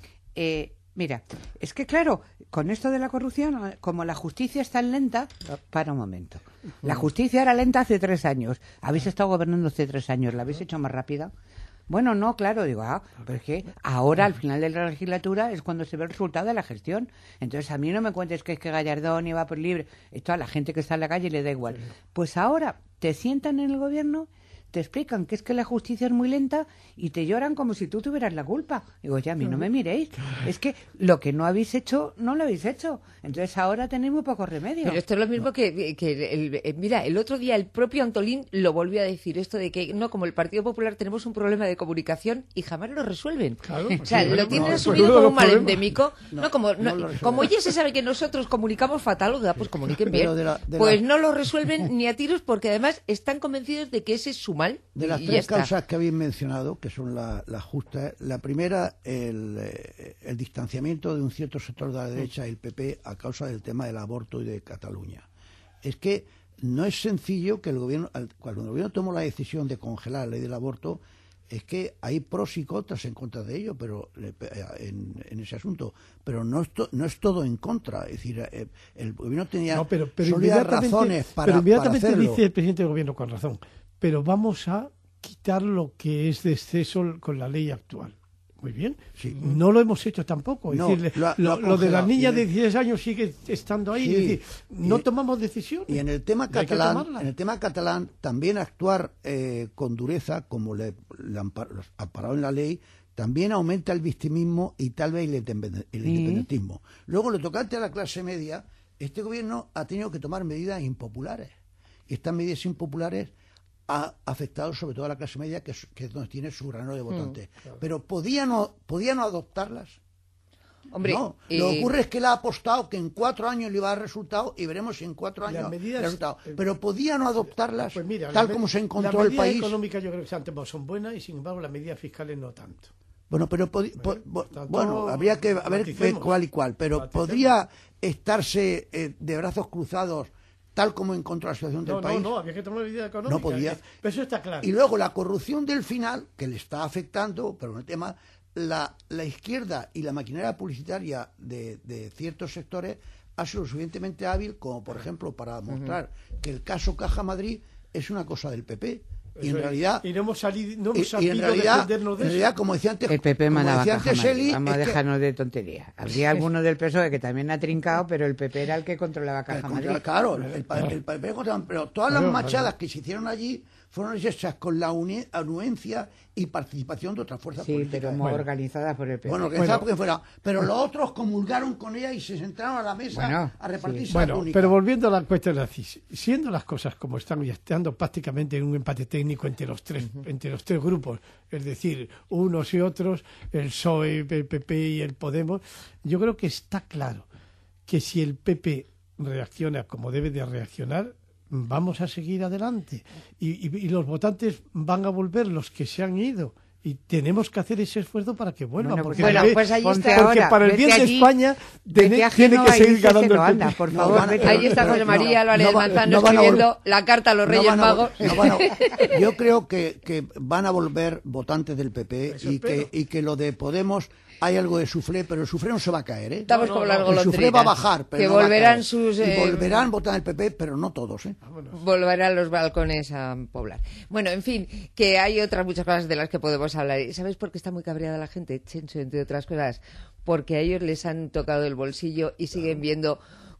eh, mira, es que claro, con esto de la corrupción, como la justicia es tan lenta, para un momento, la justicia era lenta hace tres años, habéis estado gobernando hace tres años, ¿la habéis hecho más rápida? Bueno, no, claro, digo, ah, pero es que ahora, al final de la legislatura, es cuando se ve el resultado de la gestión. Entonces, a mí no me cuentes que es que Gallardón iba por libre. Esto a la gente que está en la calle le da igual. Pues ahora te sientan en el gobierno, te explican que es que la justicia es muy lenta y te lloran como si tú tuvieras la culpa. Digo, ya, a mí no me miréis. Es que lo que no habéis hecho, no lo habéis hecho. Entonces, ahora tenéis muy poco remedio. Pero esto es lo mismo que, que el, eh, mira, el otro día el propio Antolín lo volvió a decir, esto de que no, como el Partido Popular tenemos un problema de comunicación y jamás lo resuelven. Claro, o pues sea, sí, bueno, lo tienen no, asumido pues uno de como los un mal problemas. endémico. No, como, no, no lo resuelven. como ya se sabe que nosotros comunicamos fatal, oiga, pues comuniquen bien. Pero de la- de pues la- no lo resuelven ni a tiros porque además están convencidos de que ese es su mal. De las y ya tres está. causas que habéis mencionado, que son las la justas, la primera, el, eh, el distanciamiento de un cierto sector de la derecha, el P P, a causa del tema del aborto y de Cataluña. Es que no es sencillo que el gobierno, al- cuando el gobierno tomó la decisión de congelar la ley del aborto, es que hay pros y contras en contra de ello, pero eh, en, en ese asunto, pero no es, to- no es todo en contra. Es decir, eh, el gobierno tenía No, pero, pero sólidas inmediatamente, razones para, pero inmediatamente para hacerlo. dice el presidente del gobierno con razón, pero vamos a quitar lo que es de exceso con la ley actual. Muy bien. Sí. No lo hemos hecho tampoco. Es No, decir, lo ha- lo, lo ha lo de las congelado. niñas Y de en- dieciséis años sigue estando ahí. Sí. Es decir, no Y- tomamos decisiones. Y en el tema Y hay que catalán, tomarlas. en el tema catalán también actuar eh, con dureza, como le, le ampar- amparado en la ley, también aumenta el victimismo y tal vez el, independ- el Sí. independentismo. Luego, lo tocante a la clase media, este gobierno ha tenido que tomar medidas impopulares. Y estas medidas impopulares ha afectado sobre todo a la clase media, que es, que es donde tiene su grano de votantes. Pero ¿podía no, podía no adoptarlas? Hombre, No, eh, lo que ocurre es que él ha apostado que en cuatro años le iba a dar resultado y veremos si en cuatro Las años medidas- le da resultado. eh, Pero podía no adoptarlas Pues mira, tal las como med- se encontró las el país. medidas económicas yo creo que sean- son buenas y sin embargo las medidas fiscales no tanto. Bueno, pero podi- po- bo- tanto, bueno, habría que ver maticemos. cuál y cuál, pero Maticemos. podría estarse eh, de brazos cruzados tal como encontró la situación del No, no, país. no, había que tomar medidas económicas. No podía. Pero eso está claro. Y luego la corrupción del final, que le está afectando, pero en el tema, la, la izquierda y la maquinaria publicitaria de, de ciertos sectores ha sido lo suficientemente hábil como, por ejemplo, para mostrar que el caso Caja Madrid es una cosa del P P. Y en Eso es. realidad... Y no hemos salido, no y- hemos y en sabido realidad, defendernos de en eso. realidad, como decía antes, El P P como mandaba decía Caja antes Madrid. Eli, Vamos a es que- dejarnos de tonterías. Habría alguno del P S O E que también ha trincado, pero el P P era el que controlaba El Caja control, Madrid. claro, el, pa- el P P controlaba, pero todas las Claro, machadas que se hicieron allí fueron hechas con la uni- anuencia y participación de otras fuerzas Sí, políticas. pero muy Bueno. organizadas por el P P. Bueno, que Bueno. sea porque fuera. Pero los otros comulgaron con ella y se sentaron a la mesa Bueno, a repartirse sí. la Bueno, túnica. pero volviendo a la cuestión de la C I S, siendo las cosas como están y estando prácticamente en un empate técnico entre los tres, entre los tres grupos, es decir, unos y otros, el P S O E, el P P y el Podemos, yo creo que está claro que si el P P reacciona como debe de reaccionar, vamos a seguir adelante y, y- y los votantes van a volver, los que se han ido. Y tenemos que hacer ese esfuerzo para que vuelvan. Bueno, porque, Bueno, el P- pues ahí Ponte está. porque ahora, para el vete bien de allí, España vete tiene, a tiene que Génova y seguir díselo, ganando el P P. anda, por No, favor, van a- vete. Ahí está pero- José María no, Álvarez no va- Manzano no van a escribiendo vol- la carta a los No Reyes van a vol- Magos. no van a- yo creo que, que van a volver votantes del P P Eso y que, espero. y que lo de Podemos hay algo de suflé, pero el suflé no se va a caer, ¿eh? Estamos No, como no, las no, El suflé va a golondrinas. bajar, pero que no va a volverán caer. sus Y eh, volverán votar el P P, pero no todos, ¿eh? volverán los balcones a poblar. Bueno, en fin, que hay otras muchas cosas de las que podemos hablar. ¿Y sabes por qué está muy cabreada la gente, Chencho, entre otras cosas? Porque a ellos les han tocado el bolsillo y siguen viendo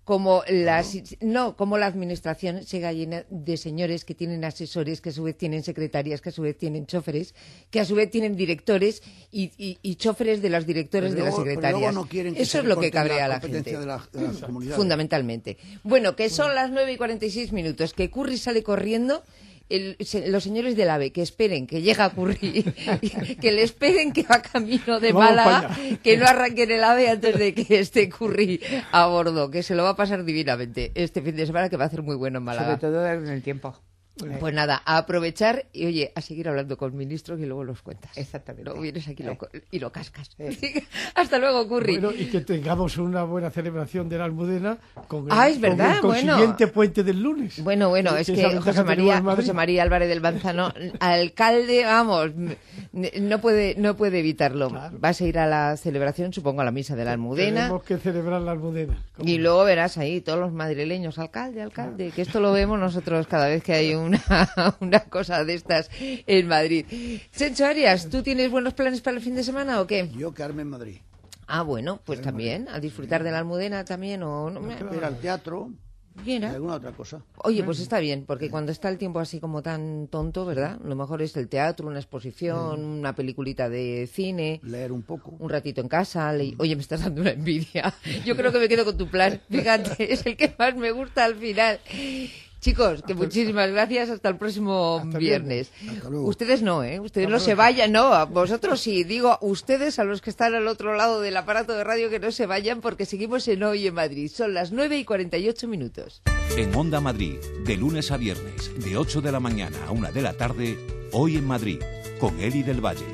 como las no como la administración siga llena de señores que tienen asesores, que a su vez tienen secretarias, que a su vez tienen choferes, que a su vez tienen directores y, y, y choferes de los directores Pero de luego- las pero secretarias. luego no quieren que Eso se es lo que recorten cabrea a la competencia gente. de la- de las comunidades. Fundamentalmente. Bueno, que son las nueve y cuarenta y seis minutos, que Curry sale corriendo. El- se- los señores del AVE que esperen que llega a Curry, que le esperen que va camino de Vamos Málaga, para allá. que no arranquen el AVE antes de que esté Curry a bordo, que se lo va a pasar divinamente este fin de semana, que va a hacer muy bueno en Málaga. Sobre todo en el tiempo. Pues nada, a aprovechar y oye, a seguir hablando con el ministro que luego los cuentas. Exactamente. Luego vienes aquí y lo co- y lo cascas. Eh. Hasta luego, Curry. Bueno, y que tengamos una buena celebración de la Almudena con el, Ah, es verdad, con el bueno. consiguiente puente del lunes. Bueno, bueno, es esa que ventaja José tenemos María, en Madrid. José María Álvarez del Manzano, alcalde, vamos, n- no puede, no puede evitarlo. Claro. Vas a ir a la celebración, supongo, a la misa de la Almudena. Tenemos que celebrar la Almudena. ¿Cómo Y no? luego verás ahí todos los madrileños, alcalde, alcalde, que esto lo vemos nosotros cada vez que hay una, una cosa de estas en Madrid. Sencho Arias, ¿tú tienes buenos planes para el fin de semana o qué? Yo quedarme en Madrid. Ah, bueno, pues también, a disfrutar de la Almudena también o no. Ir al teatro y Mira. alguna otra cosa. Oye, pues está bien, porque cuando está el tiempo así como tan tonto, ¿verdad? Lo mejor es el teatro, una exposición, una peliculita de cine, Leer un poco. un ratito en casa. le- Oye, me estás dando una envidia. Yo creo que me quedo con tu plan. Fíjate, es el que más me gusta al final. Chicos, que muchísimas gracias. Hasta el próximo Hasta viernes. viernes. Hasta luego. Ustedes no, ¿eh? Ustedes no se vayan, no. Vosotros sí. Digo, ustedes a los que están al otro lado del aparato de radio que no se vayan porque seguimos en Hoy en Madrid. Son las nueve y cuarenta y ocho minutos. En Onda Madrid, de lunes a viernes, de ocho de la mañana a una de la tarde, Hoy en Madrid, con Eli del Valle.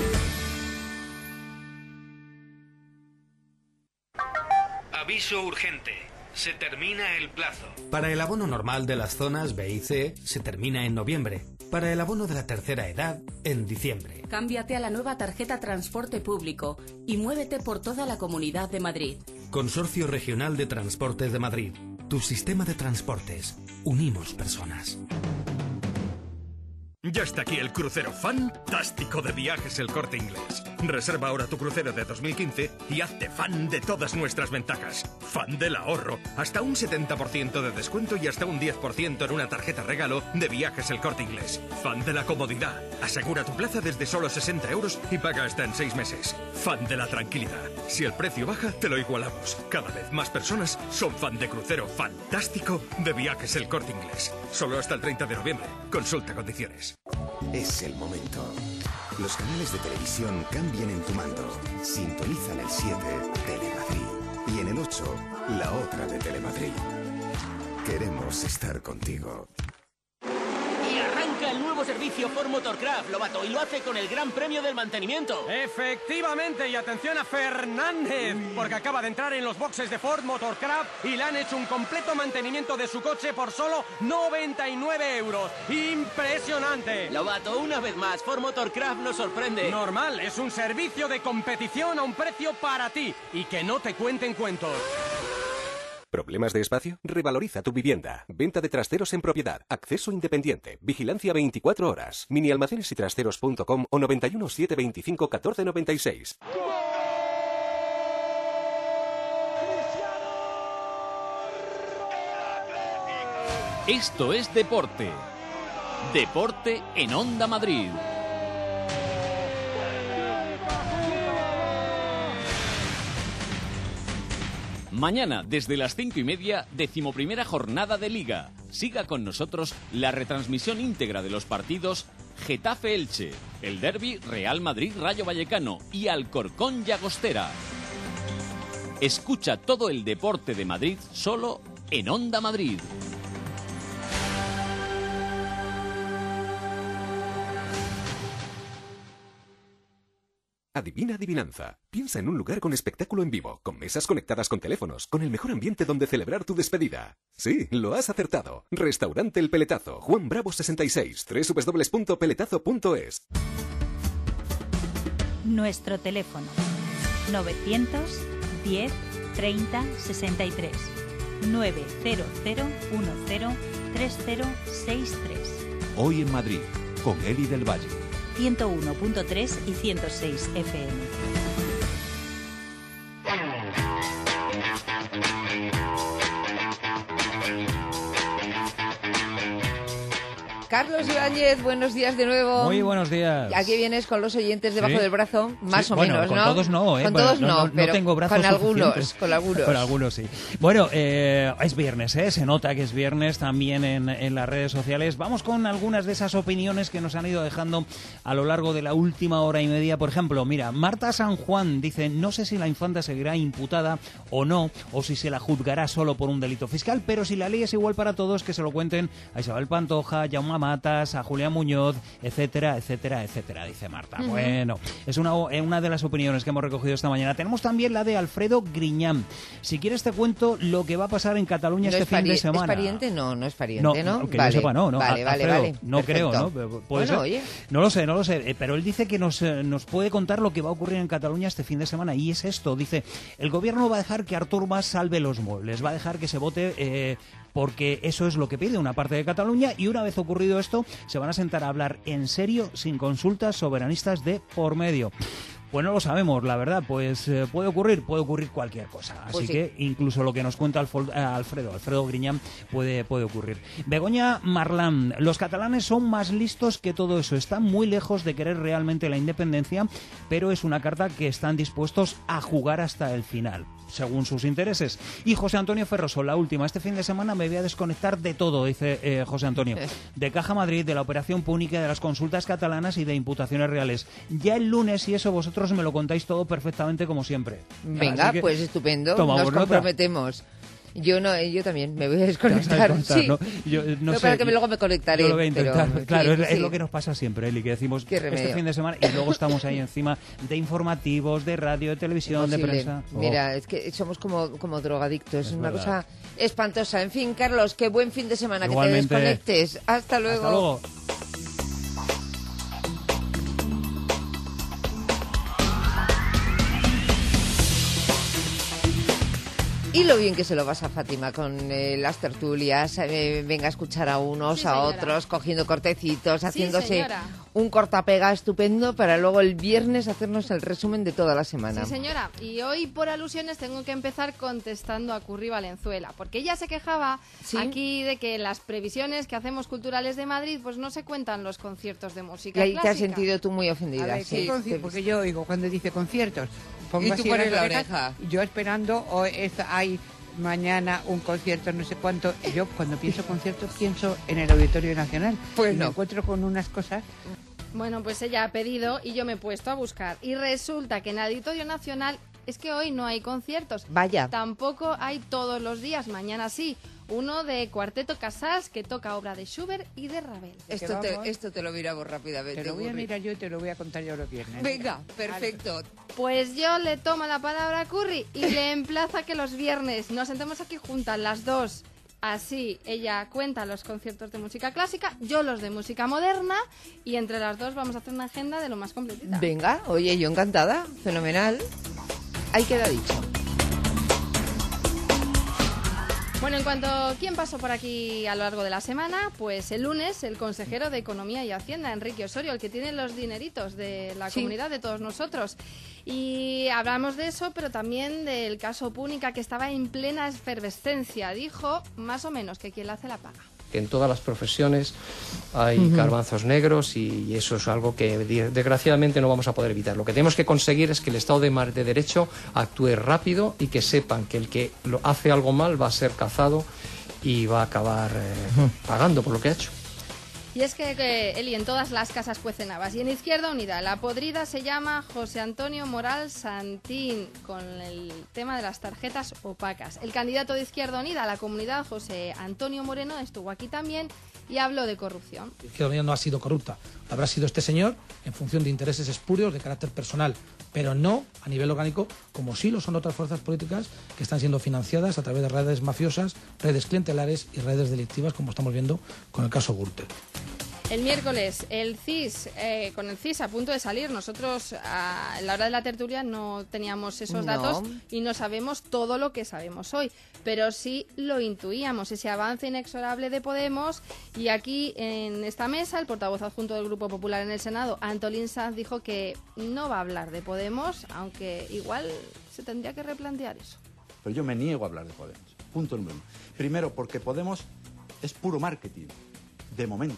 Aviso urgente. Se termina el plazo. Para el abono normal de las zonas B y C se termina en noviembre. Para el abono de la tercera edad, en diciembre. Cámbiate a la nueva tarjeta Transporte Público y muévete por toda la Comunidad de Madrid. Consorcio Regional de Transportes de Madrid. Tu sistema de transportes. Unimos personas. Ya está aquí el crucero fantástico de Viajes El Corte Inglés. Reserva ahora tu crucero de dos mil quince y hazte fan de todas nuestras ventajas. Fan del ahorro, hasta un setenta por ciento de descuento y hasta un diez por ciento en una tarjeta regalo de Viajes El Corte Inglés. Fan de la comodidad, asegura tu plaza desde solo sesenta euros y paga hasta en seis meses. Fan de la tranquilidad, si el precio baja te lo igualamos. Cada vez más personas son fan de crucero fantástico de Viajes El Corte Inglés. Solo hasta el treinta de noviembre. Consulta condiciones. Es el momento. Los canales de televisión cambian en tu mando. Sintonizan el siete, Telemadrid. Y en el ocho, la otra de Telemadrid. Queremos estar contigo. Y arranca el nuevo servicio Ford Motorcraft, Lobato, y lo hace con el Gran Premio del Mantenimiento. Efectivamente, y atención a Fernández, porque acaba de entrar en los boxes de Ford Motorcraft y le han hecho un completo mantenimiento de su coche por solo noventa y nueve euros. ¡Impresionante! Lobato, una vez más, Ford Motorcraft nos sorprende. Normal, es un servicio de competición a un precio para ti y que no te cuenten cuentos. ¿Problemas de espacio? Revaloriza tu vivienda. Venta de trasteros en propiedad. Acceso independiente. Vigilancia veinticuatro horas. Mini almacenes y trasteros punto com o noventa y uno, setecientos veinticinco, catorce noventa y seis. Esto es Deporte. Deporte en Onda Madrid. Mañana, desde las cinco y media, decimoprimera jornada de Liga. Siga con nosotros la retransmisión íntegra de los partidos Getafe-Elche, el derbi Real Madrid-Rayo Vallecano y Alcorcón Llagostera. Escucha todo el deporte de Madrid solo en Onda Madrid. Adivina adivinanza. Piensa en un lugar con espectáculo en vivo, con mesas conectadas con teléfonos, con el mejor ambiente donde celebrar tu despedida. Sí, lo has acertado. Restaurante El Peletazo, Juan Bravo sesenta y seis, doble u doble u doble u punto peletazo punto es. Nuestro teléfono novecientos diez treinta sesenta y tres nueve cero cero uno cero tres cero seis tres. Hoy en Madrid, con Eli del Valle. ciento uno punto tres y ciento seis F M. Carlos Ibáñez, buenos días de nuevo. Muy buenos días. Aquí vienes con los oyentes debajo ¿Sí? del brazo, más Sí, o bueno, menos, con ¿no? todos no, ¿eh? Con Bueno, todos no, no, no pero tengo brazos con algunos, suficientes. con algunos. Con algunos, sí. Bueno, eh, es viernes, ¿eh? Se nota que es viernes también en, en las redes sociales. Vamos con algunas de esas opiniones que nos han ido dejando a lo largo de la última hora y media. Por ejemplo, mira, Marta San Juan dice, no sé si la infanta seguirá imputada o no, o si se la juzgará solo por un delito fiscal, pero si la ley es igual para todos, que se lo cuenten a Isabel Pantoja, a Jaume Matas, a Julián Muñoz, etcétera, etcétera, etcétera, dice Marta. Uh-huh. Bueno, es una, una de las opiniones que hemos recogido esta mañana. Tenemos también la de Alfredo Griñán. Si quieres te cuento lo que va a pasar en Cataluña no este fin de semana. ¿Es pariente? No, no es pariente, ¿no? No, que vale, yo sepa, no. no. Vale, vale, Alfredo, vale. No Perfecto. creo, ¿no? ¿Puede bueno, ser? oye. No lo sé, no lo sé. Pero él dice que nos, nos puede contar lo que va a ocurrir en Cataluña este fin de semana. Y es esto, dice, el gobierno va a dejar que Artur Mas salve los muebles. Va a dejar que se vote... Eh, porque eso es lo que pide una parte de Cataluña, y una vez ocurrido esto se van a sentar a hablar en serio sin consultas soberanistas de por medio. Pues no lo sabemos, la verdad, pues eh, puede ocurrir, puede ocurrir cualquier cosa. Así pues sí. que incluso lo que nos cuenta Alfol, eh, Alfredo, Alfredo Griñán, puede, puede ocurrir. Begoña Marlán, los catalanes son más listos que todo eso, están muy lejos de querer realmente la independencia, pero es una carta que están dispuestos a jugar hasta el final, según sus intereses. Y José Antonio Ferroso, la última, este fin de semana me voy a desconectar de todo, dice eh, José Antonio, de Caja Madrid, de la operación Púnica, de las consultas catalanas y de imputaciones reales. Ya el lunes, y eso vosotros me lo contáis todo perfectamente como siempre. Venga, pues estupendo, nos comprometemos. Nota. Yo no, yo también me voy a desconectar. Contar, sí. ¿no? Yo, no no, sé, para que luego me conectaré. Yo lo voy a intentar. Pero, claro, sí, es, sí. es lo que nos pasa siempre, Eli, que decimos este fin de semana y luego estamos ahí encima de informativos, de radio, de televisión, de prensa. Oh. Mira, es que somos como, como drogadictos, es una verdad. cosa espantosa. En fin, Carlos, qué buen fin de semana, Igualmente. que te desconectes. Hasta luego. Hasta luego. Y lo bien que se lo vas a Fátima con eh, las tertulias, eh, venga a escuchar a unos, sí, a otros, cogiendo cortecitos, haciéndose sí, un cortapega estupendo para luego el viernes hacernos el resumen de toda la semana. Sí, señora. Y hoy, por alusiones, tengo que empezar contestando a Curri Valenzuela, porque ella se quejaba ¿Sí? aquí de que en las previsiones que hacemos culturales de Madrid, pues no se cuentan los conciertos de música y ahí clásica. te has sentido tú muy ofendida. A ver, sí, conci- porque yo oigo cuando dice conciertos, pongo y tú así pones la orejas, oreja. Yo esperando, o es, hay mañana un concierto, no sé cuánto. Yo cuando pienso conciertos pienso en el Auditorio Nacional. Pues y no. me encuentro con unas cosas. Bueno, pues ella ha pedido y yo me he puesto a buscar. Y resulta que en el Auditorio Nacional es que hoy no hay conciertos. Vaya. Tampoco hay todos los días, mañana sí. Uno de Cuarteto Casals, que toca obra de Schubert y de Ravel. Esto te, esto te lo miramos rápidamente. Te lo voy a mirar yo y te lo voy a contar yo los viernes. Venga, perfecto. Pues yo le tomo la palabra a Curri y le emplazo a que los viernes nos sentemos aquí juntas las dos. Así ella cuenta los conciertos de música clásica, yo los de música moderna, y entre las dos vamos a hacer una agenda de lo más completita. Venga, oye, yo encantada, fenomenal. Ahí queda dicho. Bueno, en cuanto a quién pasó por aquí a lo largo de la semana, pues el lunes el consejero de Economía y Hacienda, Enrique Osorio, el que tiene los dineritos de la sí. comunidad, de todos nosotros. Y hablamos de eso, pero también del caso Púnica, que estaba en plena efervescencia. Dijo, más o menos, que quien la hace la paga. En todas las profesiones hay uh-huh. garbanzos negros y eso es algo que desgraciadamente no vamos a poder evitar. Lo que tenemos que conseguir es que el Estado de, de Derecho actúe rápido y que sepan que el que lo hace algo mal va a ser cazado y va a acabar eh, uh-huh. pagando por lo que ha hecho. Y es que, que Eli, en todas las casas cuecen habas. Y en Izquierda Unida, la podrida se llama José Antonio Moral Santín, con el tema de las tarjetas opacas. El candidato de Izquierda Unida a la comunidad, José Antonio Moreno, estuvo aquí también y habló de corrupción. Izquierda Unida no ha sido corrupta. Habrá sido este señor en función de intereses espurios de carácter personal, pero no a nivel orgánico, como sí lo son otras fuerzas políticas que están siendo financiadas a través de redes mafiosas, redes clientelares y redes delictivas, como estamos viendo con el caso Gürtel. El miércoles, el C I S, eh, con el C I S a punto de salir, nosotros a la hora de la tertulia no teníamos esos no. datos y no sabemos todo lo que sabemos hoy, pero sí lo intuíamos, ese avance inexorable de Podemos. Y aquí en esta mesa, el portavoz adjunto del Grupo Popular en el Senado, Antolín Sanz, dijo que no va a hablar de Podemos, aunque igual se tendría que replantear eso. Pero yo me niego a hablar de Podemos, punto número uno. Primero, porque Podemos es puro marketing, de momento.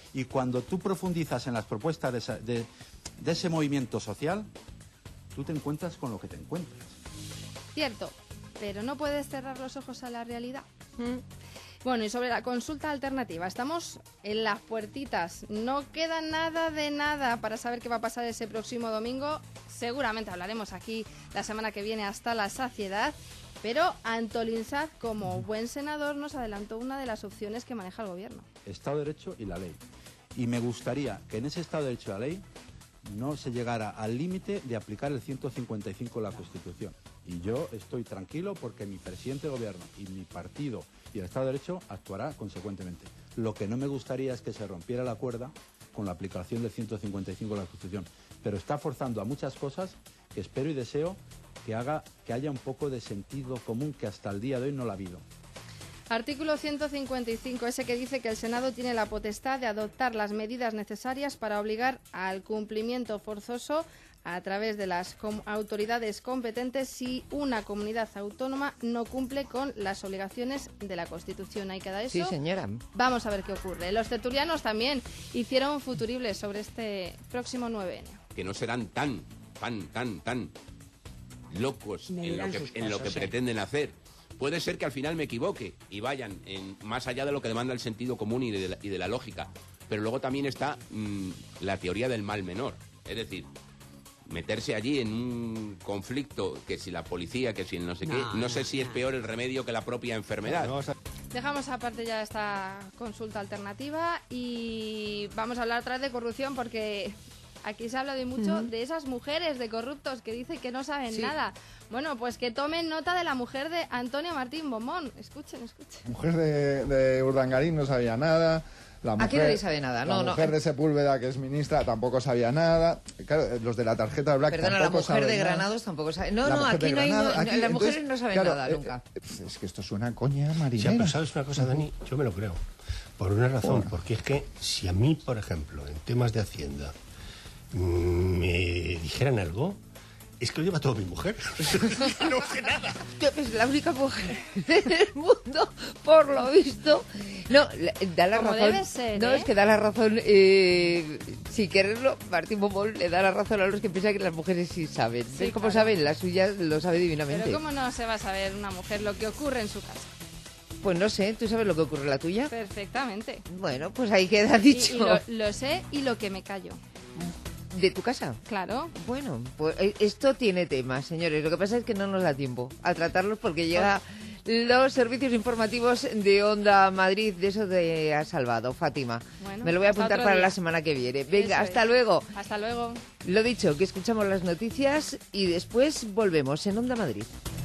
Y cuando tú profundizas en las propuestas de, esa, de, de ese movimiento social, tú te encuentras con lo que te encuentras. Cierto, pero no puedes cerrar los ojos a la realidad. ¿Mm? Bueno, y sobre la consulta alternativa, estamos en las puertitas. No queda nada de nada para saber qué va a pasar ese próximo domingo. Seguramente hablaremos aquí la semana que viene hasta la saciedad. Pero Antolín Saz, como buen senador, nos adelantó una de las opciones que maneja el gobierno. Estado de Derecho y la ley. Y me gustaría que en ese Estado de Derecho y la ley no se llegara al límite de aplicar el ciento cincuenta y cinco de la Constitución. Y yo estoy tranquilo porque mi presidente de gobierno y mi partido y el Estado de Derecho actuará consecuentemente. Lo que no me gustaría es que se rompiera la cuerda con la aplicación del ciento cincuenta y cinco de la Constitución. Pero está forzando a muchas cosas que espero y deseo que haga que haya un poco de sentido común que hasta el día de hoy no lo ha habido. Artículo ciento cincuenta y cinco, ese que dice que el Senado tiene la potestad de adoptar las medidas necesarias para obligar al cumplimiento forzoso a través de las com- autoridades competentes si una comunidad autónoma no cumple con las obligaciones de la Constitución. Ahí queda eso. Sí, señora. Vamos a ver qué ocurre. Los tertulianos también hicieron futuribles sobre este próximo nueve ene. Que no serán tan, tan, tan, tan locos en lo que, en lo que pretenden hacer. Puede ser que al final me equivoque y vayan en, más allá de lo que demanda el sentido común y de la, y de la lógica. Pero luego también está mmm, la teoría del mal menor. Es decir, meterse allí en un conflicto, que si la policía, que si el no sé no, qué, no, no sé si no. es peor el remedio que la propia enfermedad. Dejamos aparte ya esta consulta alternativa y vamos a hablar otra vez de corrupción porque aquí se ha hablado mucho uh-huh. de esas mujeres de corruptos que dicen que no saben sí. nada. Bueno, pues que tomen nota de la mujer de Antonio Martín Bombón. Escuchen, escuchen. La mujer de, de Urdangarín no sabía nada. La mujer, aquí nadie sabe nada, no, La mujer no. de Sepúlveda, que es ministra, tampoco sabía nada. Claro, los de la tarjeta Black Perdona, tampoco saben la mujer de nada. Granados tampoco sabe. No, la no, aquí no hay. Granado, No, aquí, las entonces, mujeres no saben claro, nada eh, nunca. Es que esto suena coña marinera. Sí, pero ¿sabes una cosa, Dani? Yo me lo creo. Por una razón, oh. porque es que si a mí, por ejemplo, en temas de Hacienda, me dijeran algo, es que lo lleva toda mi mujer. No sé nada. Es la única mujer en el mundo, por lo visto. No, da la Como razón. debe ser, no, ¿eh? es que da la razón. Eh, sin quererlo, Martín Bombón le da la razón a los que piensan que las mujeres sí saben. Sí, ¿Ves cómo claro. saben? La suya lo sabe divinamente. Pero ¿cómo no se va a saber una mujer lo que ocurre en su casa? Pues no sé, ¿tú sabes lo que ocurre en la tuya? Perfectamente. Bueno, pues ahí queda dicho. Y, y lo, lo sé y lo que me callo. ¿De tu casa? Claro. Bueno, pues esto tiene temas, señores. Lo que pasa es que no nos da tiempo a tratarlos porque llega los servicios informativos de Onda Madrid. De eso te ha salvado, Fátima. Bueno, me lo voy a hasta apuntar otro para día. la semana que viene. Venga, Eso hasta es. luego. Hasta luego. Lo dicho, que escuchamos las noticias y después volvemos en Onda Madrid.